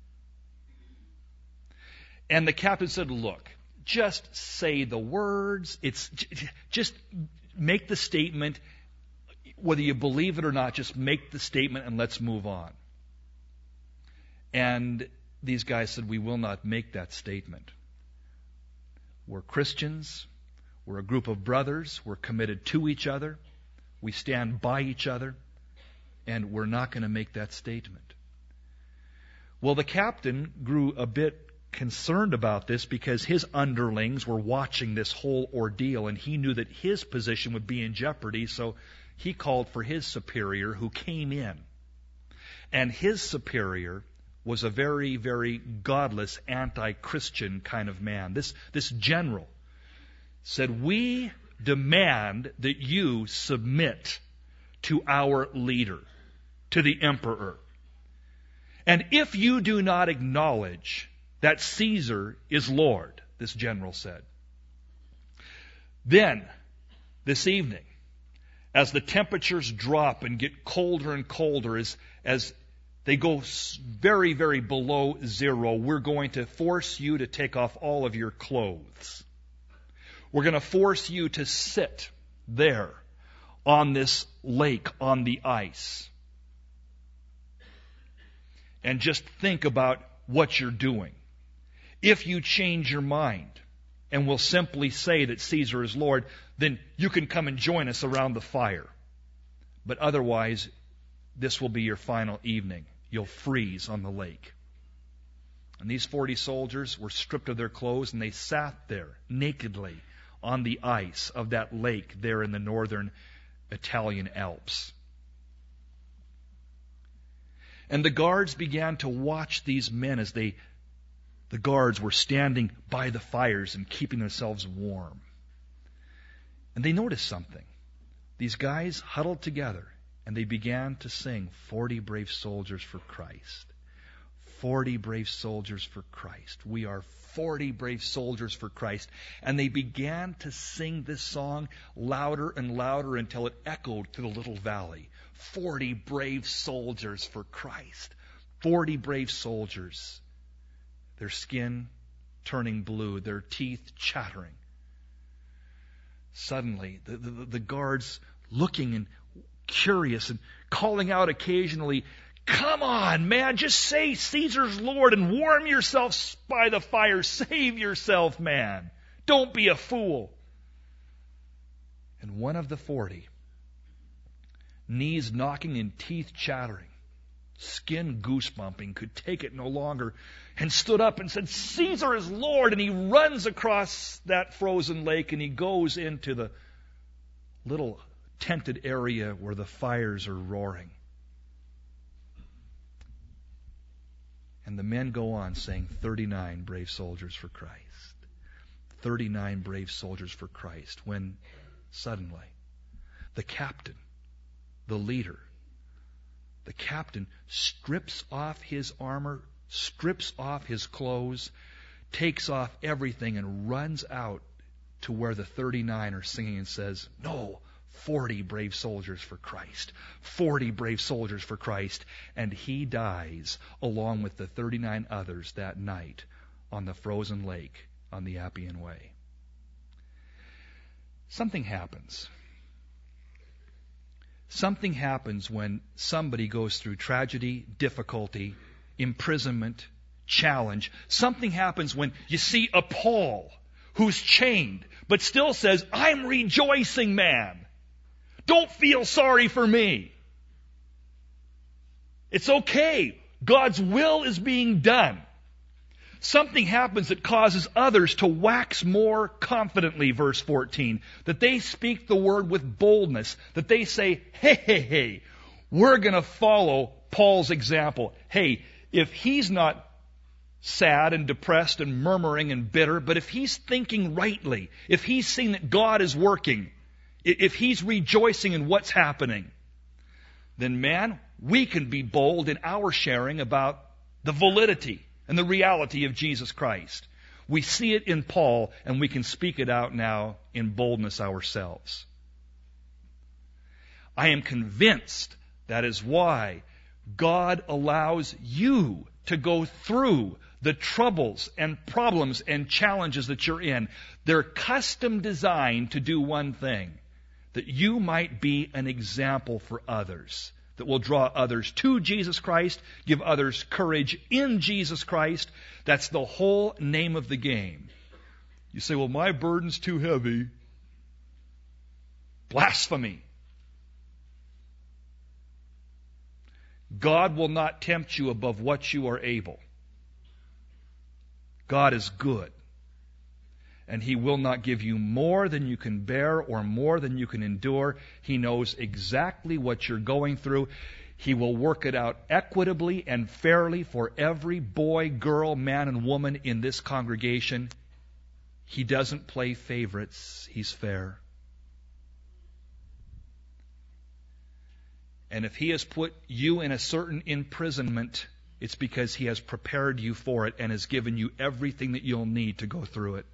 And the captain said, look, just say the words. It's just make the statement. Whether you believe it or not, just make the statement and let's move on. And these guys said, we will not make that statement. We're Christians. We're a group of brothers. We're committed to each other. We stand by each other, and we're not going to make that statement. Well, the captain grew a bit concerned about this because his underlings were watching this whole ordeal, and he knew that his position would be in jeopardy, so he called for his superior, who came in. And his superior was a very, very godless, anti-Christian kind of man. This, this general said, "We demand that you submit to our leader, to the emperor. And if you do not acknowledge that Caesar is Lord," this general said, "then this evening, as the temperatures drop and get colder and colder, as, as they go very, very below zero, we're going to force you to take off all of your clothes. We're going to force you to sit there on this lake, on the ice, and just think about what you're doing. If you change your mind and will simply say that Caesar is Lord, then you can come and join us around the fire. But otherwise, this will be your final evening. You'll freeze on the lake." And these forty soldiers were stripped of their clothes, and they sat there nakedly on the ice of that lake there in the northern Italian Alps. And the guards began to watch these men as they, the guards were standing by the fires and keeping themselves warm. And they noticed something. These guys huddled together and they began to sing, forty brave soldiers for Christ. forty brave soldiers for Christ. We are forty brave soldiers for Christ. And they began to sing this song louder and louder until it echoed through the little valley. forty brave soldiers for Christ. forty brave soldiers. Their skin turning blue, their teeth chattering. Suddenly, the, the, the guards looking and curious and calling out occasionally, "Come on, man, just say Caesar's Lord and warm yourself by the fire. Save yourself, man. Don't be a fool." And one of the forty, knees knocking and teeth chattering, skin goosebumping, could take it no longer, and stood up and said, "Caesar is Lord." And he runs across that frozen lake and he goes into the little tented area where the fires are roaring. And the men go on saying, thirty-nine brave soldiers for Christ. thirty-nine brave soldiers for Christ. When suddenly the captain, the leader, the captain strips off his armor, strips off his clothes, takes off everything and runs out to where the thirty-nine are singing and says, "No, forty brave soldiers for Christ. forty brave soldiers for Christ." And he dies along with the thirty-nine others that night on the frozen lake on the Appian Way. Something happens. Something happens when somebody goes through tragedy, difficulty, imprisonment, challenge. Something happens when you see a Paul who's chained, but still says, "I'm rejoicing, man. Don't feel sorry for me. It's okay. God's will is being done." Something happens that causes others to wax more confidently, verse fourteen, that they speak the word with boldness, that they say, hey, hey, hey, we're going to follow Paul's example. Hey, if he's not sad and depressed and murmuring and bitter, but if he's thinking rightly, if he's seeing that God is working, if he's rejoicing in what's happening, then man, we can be bold in our sharing about the validity and the reality of Jesus Christ. We see it in Paul, and we can speak it out now in boldness ourselves. I am convinced that is why God allows you to go through the troubles and problems and challenges that you're in. They're custom designed to do one thing, that you might be an example for others, that will draw others to Jesus Christ, give others courage in Jesus Christ. That's the whole name of the game. You say, "Well, my burden's too heavy." Blasphemy. God will not tempt you above what you are able. God is good. And He will not give you more than you can bear or more than you can endure. He knows exactly what you're going through. He will work it out equitably and fairly for every boy, girl, man, and woman in this congregation. He doesn't play favorites. He's fair. And if He has put you in a certain imprisonment, it's because He has prepared you for it and has given you everything that you'll need to go through it.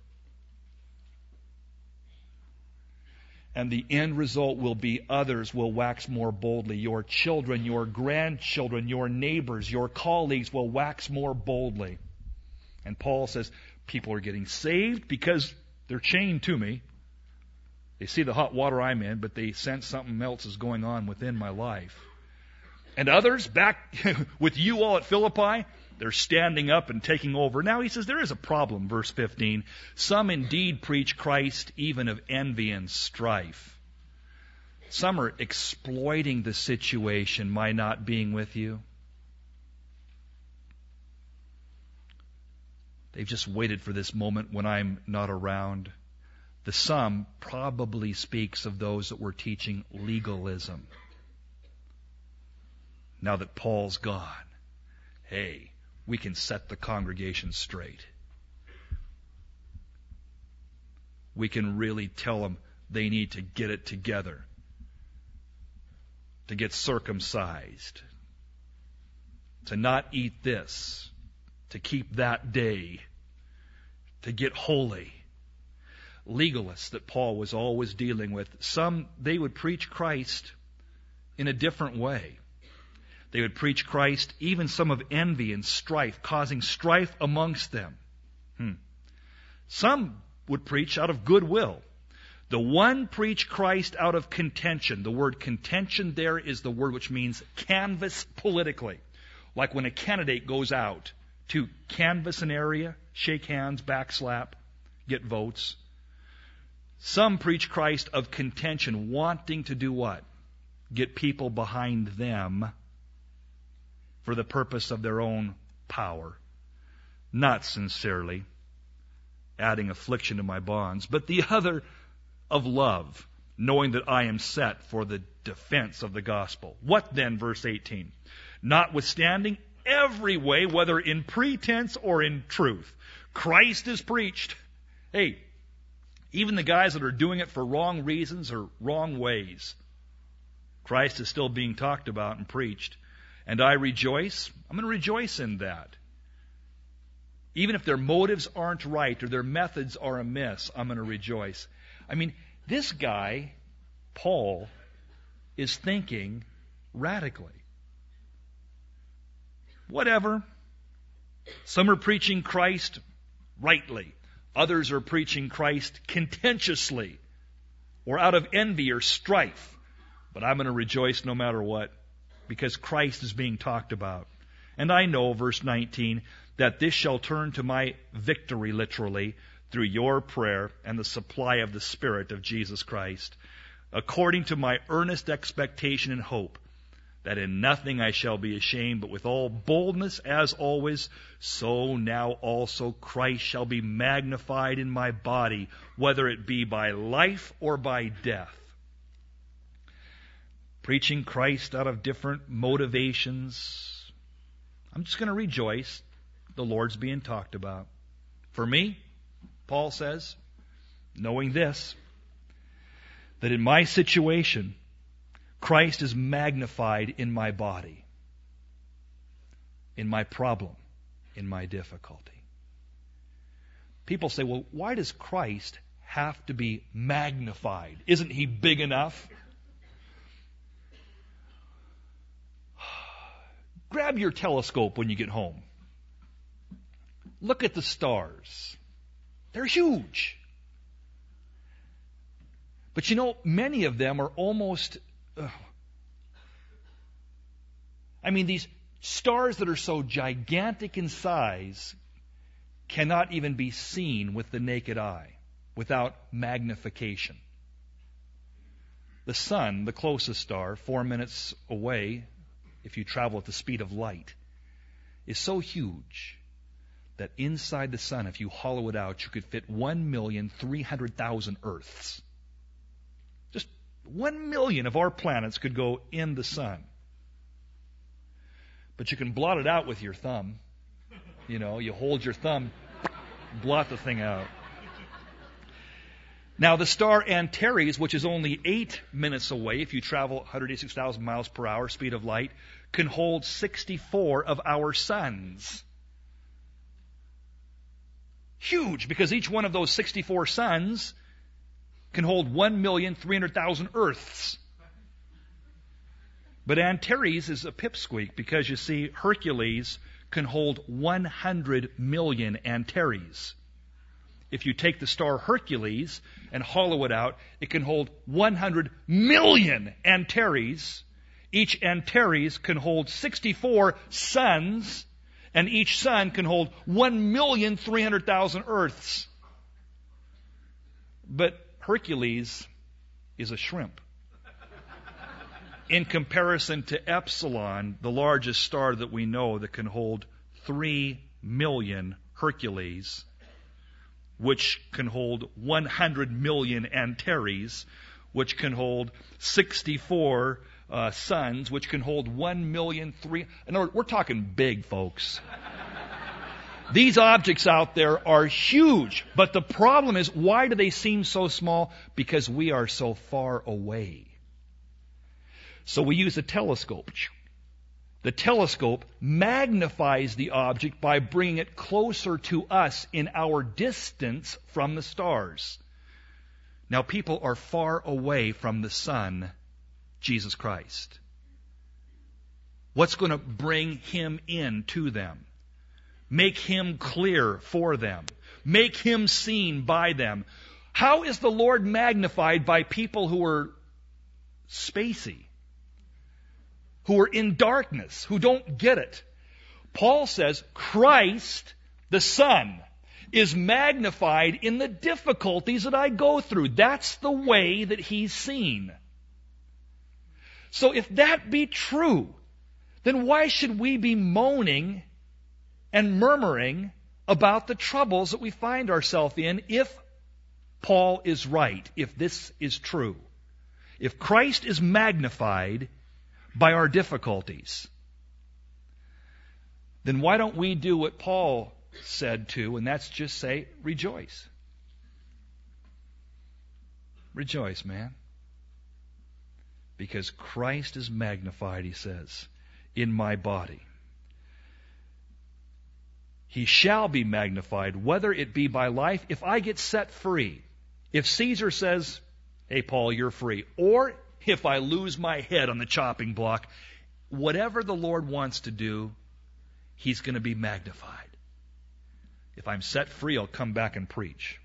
And the end result will be others will wax more boldly. Your children, your grandchildren, your neighbors, your colleagues will wax more boldly. And Paul says, people are getting saved because they're chained to me. They see the hot water I'm in, but they sense something else is going on within my life. And others, back with you all at Philippi, they're standing up and taking over. Now he says there is a problem, verse fifteen. Some indeed preach Christ even of envy and strife. Some are exploiting the situation, my not being with you. They've just waited for this moment when I'm not around. The some probably speaks of those that were teaching legalism. Now that Paul's gone, hey, we can set the congregation straight. We can really tell them they need to get it together, to get circumcised, to not eat this, to keep that day, to get holy. Legalists that Paul was always dealing with, some, they would preach Christ in a different way. They would preach Christ, even some of envy and strife, causing strife amongst them. Hmm. Some would preach out of goodwill. The one preached Christ out of contention. The word contention there is the word which means canvass politically. Like when a candidate goes out to canvass an area, shake hands, backslap, get votes. Some preach Christ of contention, wanting to do what? Get people behind them for the purpose of their own power. Not sincerely, adding affliction to my bonds, but the other of love, knowing that I am set for the defense of the gospel. What then, verse eighteen? Notwithstanding every way, whether in pretense or in truth, Christ is preached. Hey, even the guys that are doing it for wrong reasons or wrong ways, Christ is still being talked about and preached. And I rejoice. I'm going to rejoice in that. Even if their motives aren't right or their methods are amiss, I'm going to rejoice. I mean, this guy, Paul, is thinking radically. Whatever. Some are preaching Christ rightly. Others are preaching Christ contentiously or out of envy or strife. But I'm going to rejoice no matter what, because Christ is being talked about. And I know, verse nineteen, that this shall turn to my victory, literally, through your prayer and the supply of the Spirit of Jesus Christ, according to my earnest expectation and hope, that in nothing I shall be ashamed, but with all boldness as always, so now also Christ shall be magnified in my body, whether it be by life or by death. Preaching Christ out of different motivations. I'm just going to rejoice. The Lord's being talked about. For me, Paul says, knowing this, that in my situation, Christ is magnified in my body, in my problem, in my difficulty. People say, well, why does Christ have to be magnified? Isn't He big enough? Grab your telescope when you get home. Look at the stars. They're huge. But you know, many of them are almost... Uh, I mean, these stars that are so gigantic in size cannot even be seen with the naked eye without magnification. The sun, the closest star, four minutes away, if you travel at the speed of light, is so huge that inside the sun, if you hollow it out, you could fit one million three hundred thousand Earths. Just one million of our planets could go in the sun. But you can blot it out with your thumb. You know, you hold your thumb, blot the thing out. Now, the star Antares, which is only eight minutes away, if you travel one hundred eighty-six thousand miles per hour, speed of light, can hold sixty-four of our suns. Huge, because each one of those sixty-four suns can hold one million three hundred thousand Earths. But Antares is a pipsqueak, because you see, Hercules can hold one hundred million Antares. If you take the star Hercules and hollow it out, it can hold one hundred million Antares. Each Antares can hold sixty-four suns, and each sun can hold one million three hundred thousand Earths. But Hercules is a shrimp. In comparison to Epsilon, the largest star that we know that can hold three million Hercules, which can hold one hundred million Antares, which can hold sixty-four uh, suns, which can hold one million three. In other words, we're talking big, folks. These objects out there are huge, but the problem is, why do they seem so small? Because we are so far away. So we use a telescope. The telescope magnifies the object by bringing it closer to us in our distance from the stars. Now, people are far away from the sun, Jesus Christ. What's going to bring him in to them? Make him clear for them. Make him seen by them. How is the Lord magnified by people who are spacey? Who are in darkness, who don't get it? Paul says Christ, the Son, is magnified in the difficulties that I go through. That's the way that he's seen. So if that be true, then why should we be moaning and murmuring about the troubles that we find ourselves in if Paul is right, if this is true? If Christ is magnified by our difficulties, then why don't we do what Paul said to, and that's just say, rejoice. Rejoice, man. Because Christ is magnified, he says, in my body. He shall be magnified, whether it be by life, if I get set free. If Caesar says, hey, Paul, you're free, or if I lose my head on the chopping block, whatever the Lord wants to do, he's going to be magnified. If I'm set free, I'll come back and preach.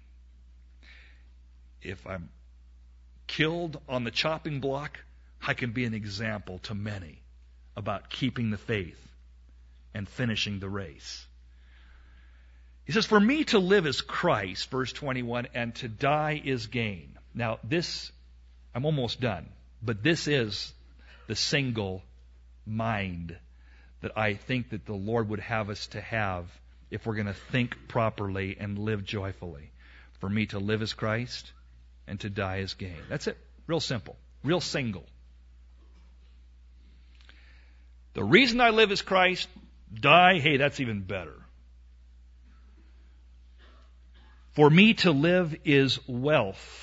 If I'm killed on the chopping block, I can be an example to many about keeping the faith and finishing the race. He says, for me to live is Christ, verse twenty-one, and to die is gain. Now, this, I'm almost done. But this is the single mind that I think that the Lord would have us to have if we're going to think properly and live joyfully. For me to live is Christ and to die is gain. That's it. Real simple. Real single. The reason I live is Christ. Die, hey, that's even better. For me to live is wealth.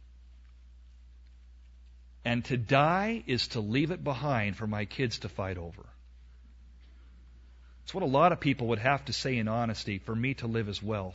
And to die is to leave it behind for my kids to fight over. It's what a lot of people would have to say in honesty. For me to live is wealth.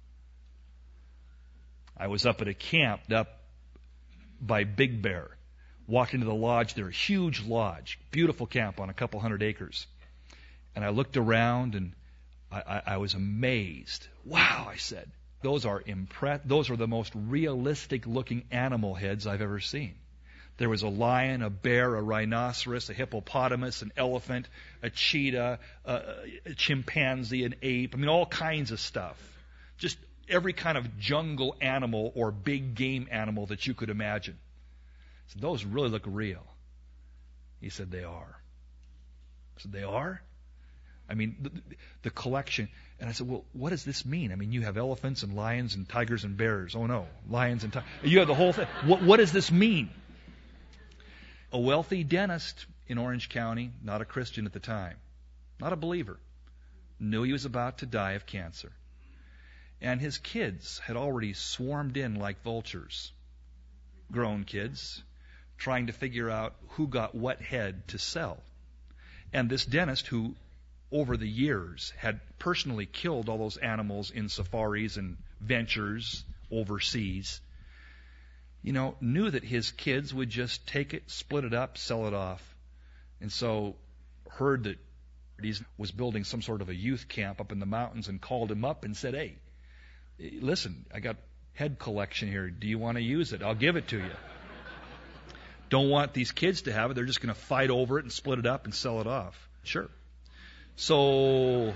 I was up at a camp up by Big Bear. Walked into the lodge there, a huge lodge, beautiful camp on a couple hundred acres. And I looked around and I, I, I was amazed. Wow, I said, those are impre- those are the most realistic looking animal heads I've ever seen. There was a lion, a bear, a rhinoceros, a hippopotamus, an elephant, a cheetah, a, a chimpanzee, an ape. I mean, all kinds of stuff. Just every kind of jungle animal or big game animal that you could imagine. So those really look real. He said they are. I said, they are? I mean, the, the collection. And I said, well, what does this mean? I mean, you have elephants and lions and tigers and bears. Oh, no, lions and tigers. You have the whole thing. What, what does this mean? A wealthy dentist in Orange County, not a Christian at the time, not a believer, knew he was about to die of cancer. And his kids had already swarmed in like vultures, grown kids, trying to figure out who got what head to sell. And this dentist, who over the years had personally killed all those animals in safaris and ventures overseas, you know, knew that his kids would just take it, split it up, sell it off. And so heard that he was building some sort of a youth camp up in the mountains and called him up and said, hey, listen, I got head collection here. Do you want to use it? I'll give it to you. Don't want these kids to have it. They're just going to fight over it and split it up and sell it off. Sure. So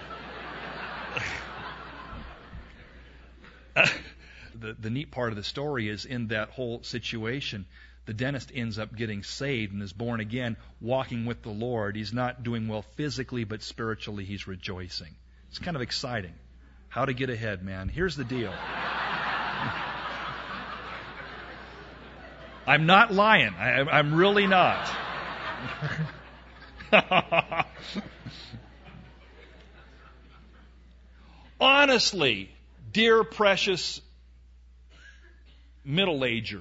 the, the neat part of the story is in that whole situation, the dentist ends up getting saved and is born again, walking with the Lord. He's not doing well physically, but spiritually he's rejoicing. It's kind of exciting. How to get ahead, man. Here's the deal. I'm not lying. I, I'm really not. Honestly, dear precious middle-ager,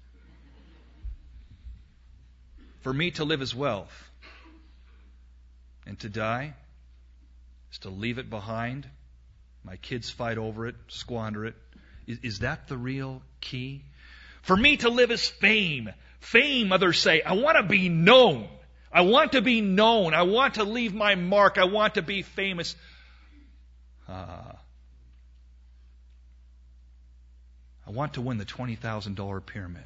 for me to live is wealth, and to die is to leave it behind. My kids fight over it, squander it. Is, is that the real key? For me to live is fame. Fame, others say, I want to be known. I want to be known. I want to leave my mark. I want to be famous. Uh, I want to win the twenty thousand dollars pyramid.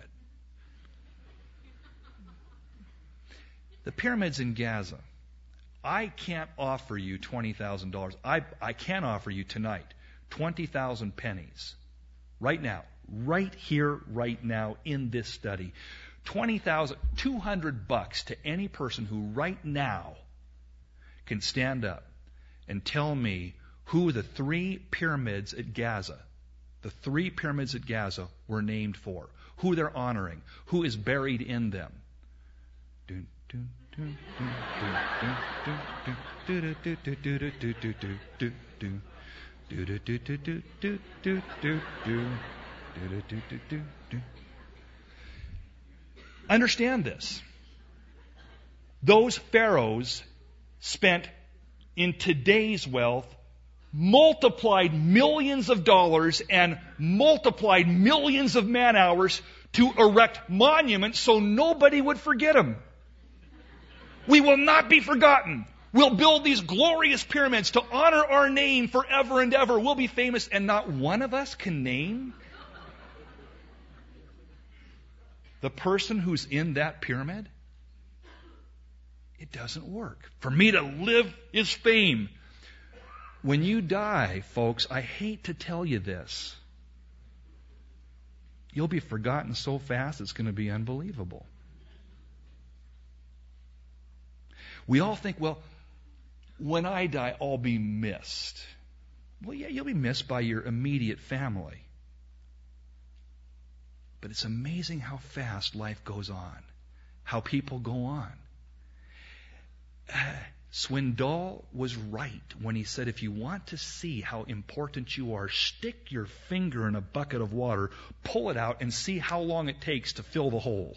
The pyramids in Gaza. I can't offer you twenty thousand dollars. I, I can offer you tonight twenty thousand pennies. Right now. Right here, right now, in this study. twenty thousand, two hundred bucks to any person who right now can stand up and tell me who the three pyramids at Gaza, the three pyramids at Gaza were named for, who they're honoring, who is buried in them. Understand this. Those pharaohs spent in today's wealth multiplied millions of dollars and multiplied millions of man hours to erect monuments so nobody would forget them. We will not be forgotten. We'll build these glorious pyramids to honor our name forever and ever. We'll be famous, and not one of us can name the person who's in that pyramid. It doesn't work. For me to live is fame. When you die, folks, I hate to tell you this. You'll be forgotten so fast it's going to be unbelievable. We all think, well, when I die, I'll be missed. Well, yeah, you'll be missed by your immediate family. But it's amazing how fast life goes on, how people go on. Uh, Swindoll was right when he said, if you want to see how important you are, stick your finger in a bucket of water, pull it out, and see how long it takes to fill the hole.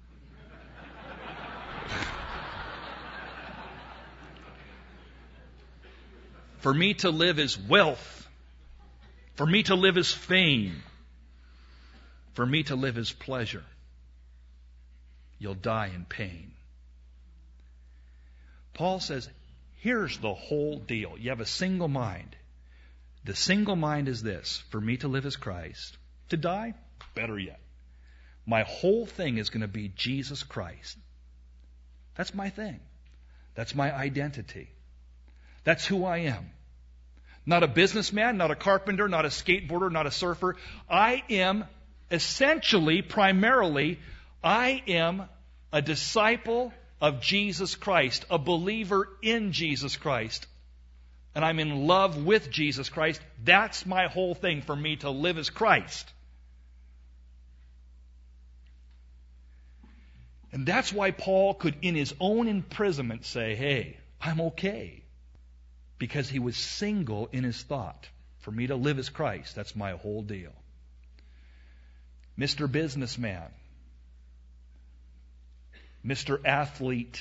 For me to live is wealth. For me to live is fame. For me to live is pleasure. You'll die in pain. Paul says, here's the whole deal. You have a single mind. The single mind is this. For me to live is Christ. To die, better yet. My whole thing is going to be Jesus Christ. That's my thing. That's my identity. That's who I am. Not a businessman, not a carpenter, not a skateboarder, not a surfer. I am essentially, primarily, I am a disciple of Jesus Christ, a believer in Jesus Christ, and I'm in love with Jesus Christ, that's my whole thing. For me to live as Christ. And that's why Paul could, in his own imprisonment, say, hey, I'm okay. Because he was single in his thought. For me to live as Christ, that's my whole deal. Mister Businessman, Mister Athlete,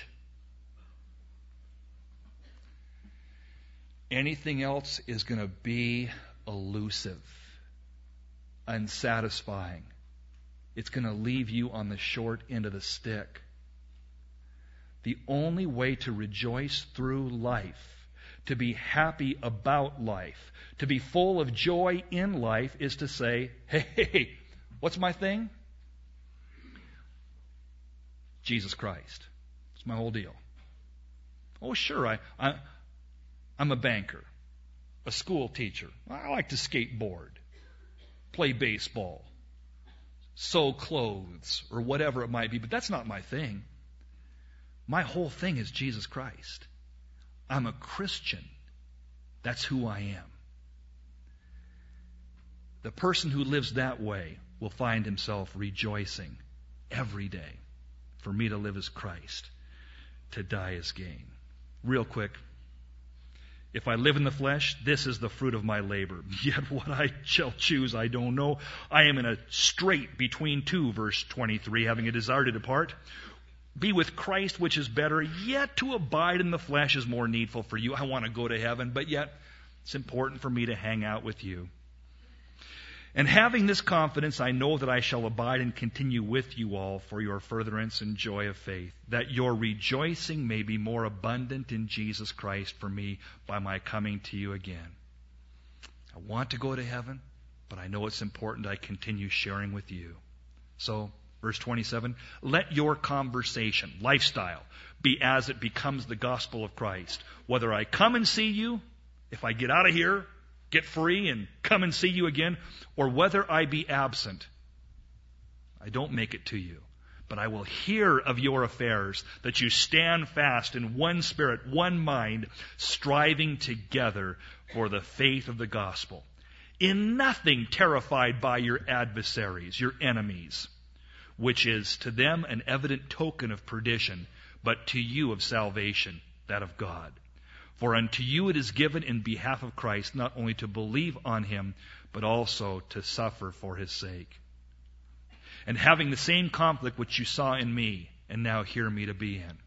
anything else is going to be elusive, unsatisfying. It's going to leave you on the short end of the stick. The only way to rejoice through life, to be happy about life, to be full of joy in life is to say, hey, hey, hey, what's my thing? Jesus Christ. It's my whole deal. Oh, sure, I, I, I'm a banker, a school teacher. I like to skateboard, play baseball, sew clothes, or whatever it might be, but that's not my thing. My whole thing is Jesus Christ. I'm a Christian. That's who I am. The person who lives that way will find himself rejoicing every day. For me to live as Christ, to die as gain. Real quick, if I live in the flesh, this is the fruit of my labor. Yet what I shall choose, I don't know. I am in a strait between two, verse twenty-three, having a desire to depart. Be with Christ, which is better. Yet to abide in the flesh is more needful for you. I want to go to heaven, but yet it's important for me to hang out with you. And having this confidence, I know that I shall abide and continue with you all for your furtherance and joy of faith, that your rejoicing may be more abundant in Jesus Christ for me by my coming to you again. I want to go to heaven, but I know it's important I continue sharing with you. So, verse twenty-seven, let your conversation, lifestyle, be as it becomes the gospel of Christ. Whether I come and see you, if I get out of here, get free and come and see you again, or whether I be absent, I don't make it to you. But I will hear of your affairs, that you stand fast in one spirit, one mind, striving together for the faith of the gospel. In nothing terrified by your adversaries, your enemies, which is to them an evident token of perdition, but to you of salvation, that of God. For unto you it is given in behalf of Christ not only to believe on him, but also to suffer for his sake. And having the same conflict which you saw in me, and now hear me to be in.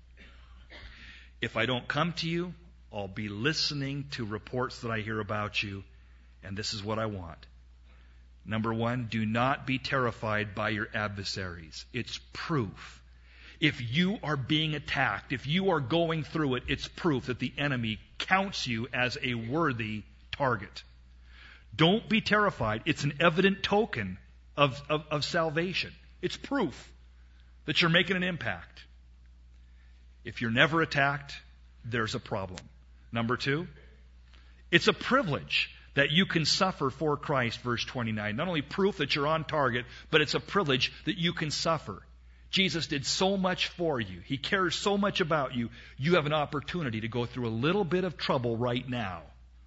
If I don't come to you, I'll be listening to reports that I hear about you, and this is what I want. Number one, do not be terrified by your adversaries. It's proof. If you are being attacked, if you are going through it, it's proof that the enemy counts you as a worthy target. Don't be terrified. It's an evident token of, of, of salvation. It's proof that you're making an impact. If you're never attacked, there's a problem. Number two, it's a privilege that you can suffer for Christ, verse twenty-nine. Not only proof that you're on target, but it's a privilege that you can suffer. Jesus did so much for you. He cares so much about you. You have an opportunity to go through a little bit of trouble right now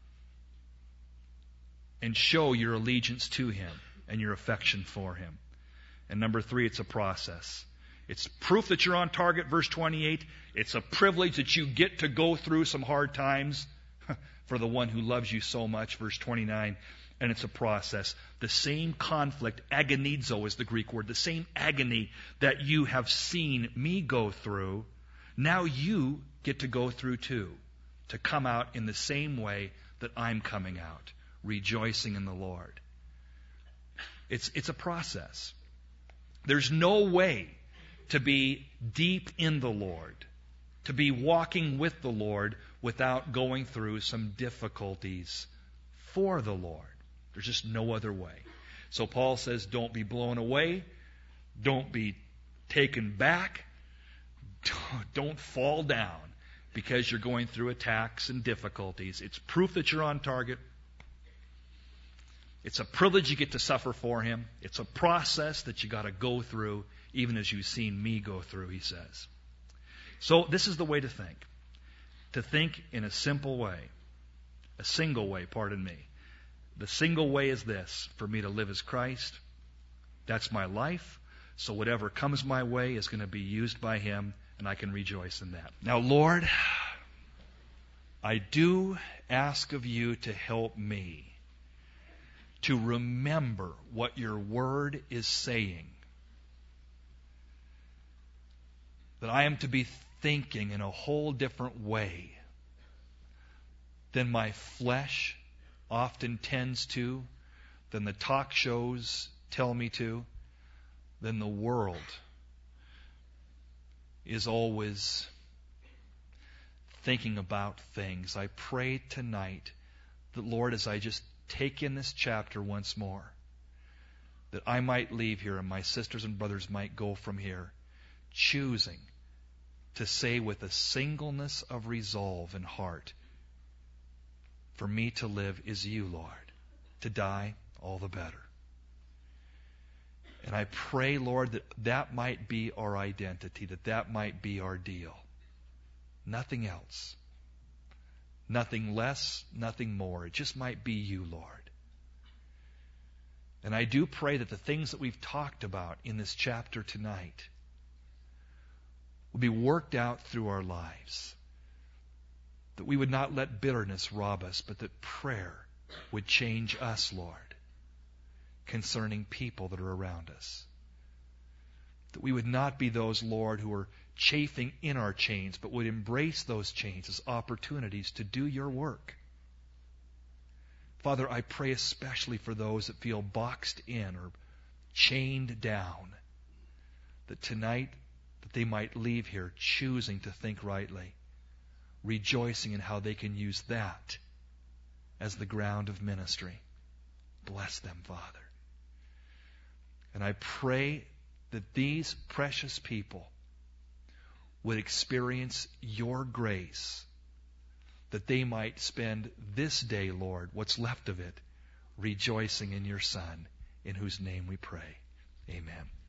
and show your allegiance to him and your affection for him. And number three, it's a process. It's proof that you're on target, verse twenty-eight. It's a privilege that you get to go through some hard times for the one who loves you so much, verse twenty-nine. And it's a process. The same conflict, agonizo is the Greek word, the same agony that you have seen me go through, now you get to go through too, to come out in the same way that I'm coming out, rejoicing in the Lord. It's, it's a process. There's no way to be deep in the Lord, to be walking with the Lord without going through some difficulties for the Lord. There's just no other way. So Paul says, don't be blown away. Don't be taken back. Don't fall down because you're going through attacks and difficulties. It's proof that you're on target. It's a privilege you get to suffer for him. It's a process that you got to go through, even as you've seen me go through, he says. So this is the way to think. To think in a simple way. A single way, pardon me. The single way is this. For me to live as Christ. That's my life. So whatever comes my way is going to be used by Him, and I can rejoice in that. Now, Lord, I do ask of you to help me to remember what your word is saying. That I am to be thinking in a whole different way than my flesh often tends to, than the talk shows tell me to, than the world is always thinking about things. I pray tonight that, Lord, as I just take in this chapter once more, that I might leave here and my sisters and brothers might go from here choosing to say with a singleness of resolve and heart, for me to live is you, Lord. To die, all the better. And I pray, Lord, that that might be our identity, that that might be our deal. Nothing else. Nothing less, nothing more. It just might be you, Lord. And I do pray that the things that we've talked about in this chapter tonight will be worked out through our lives. That we would not let bitterness rob us, but that prayer would change us, Lord, concerning people that are around us. That we would not be those, Lord, who are chafing in our chains, but would embrace those chains as opportunities to do your work. Father, I pray especially for those that feel boxed in or chained down, that tonight that they might leave here choosing to think rightly, rejoicing in how they can use that as the ground of ministry. Bless them, Father. And I pray that these precious people would experience your grace, that they might spend this day, Lord, what's left of it, rejoicing in your Son, in whose name we pray. Amen.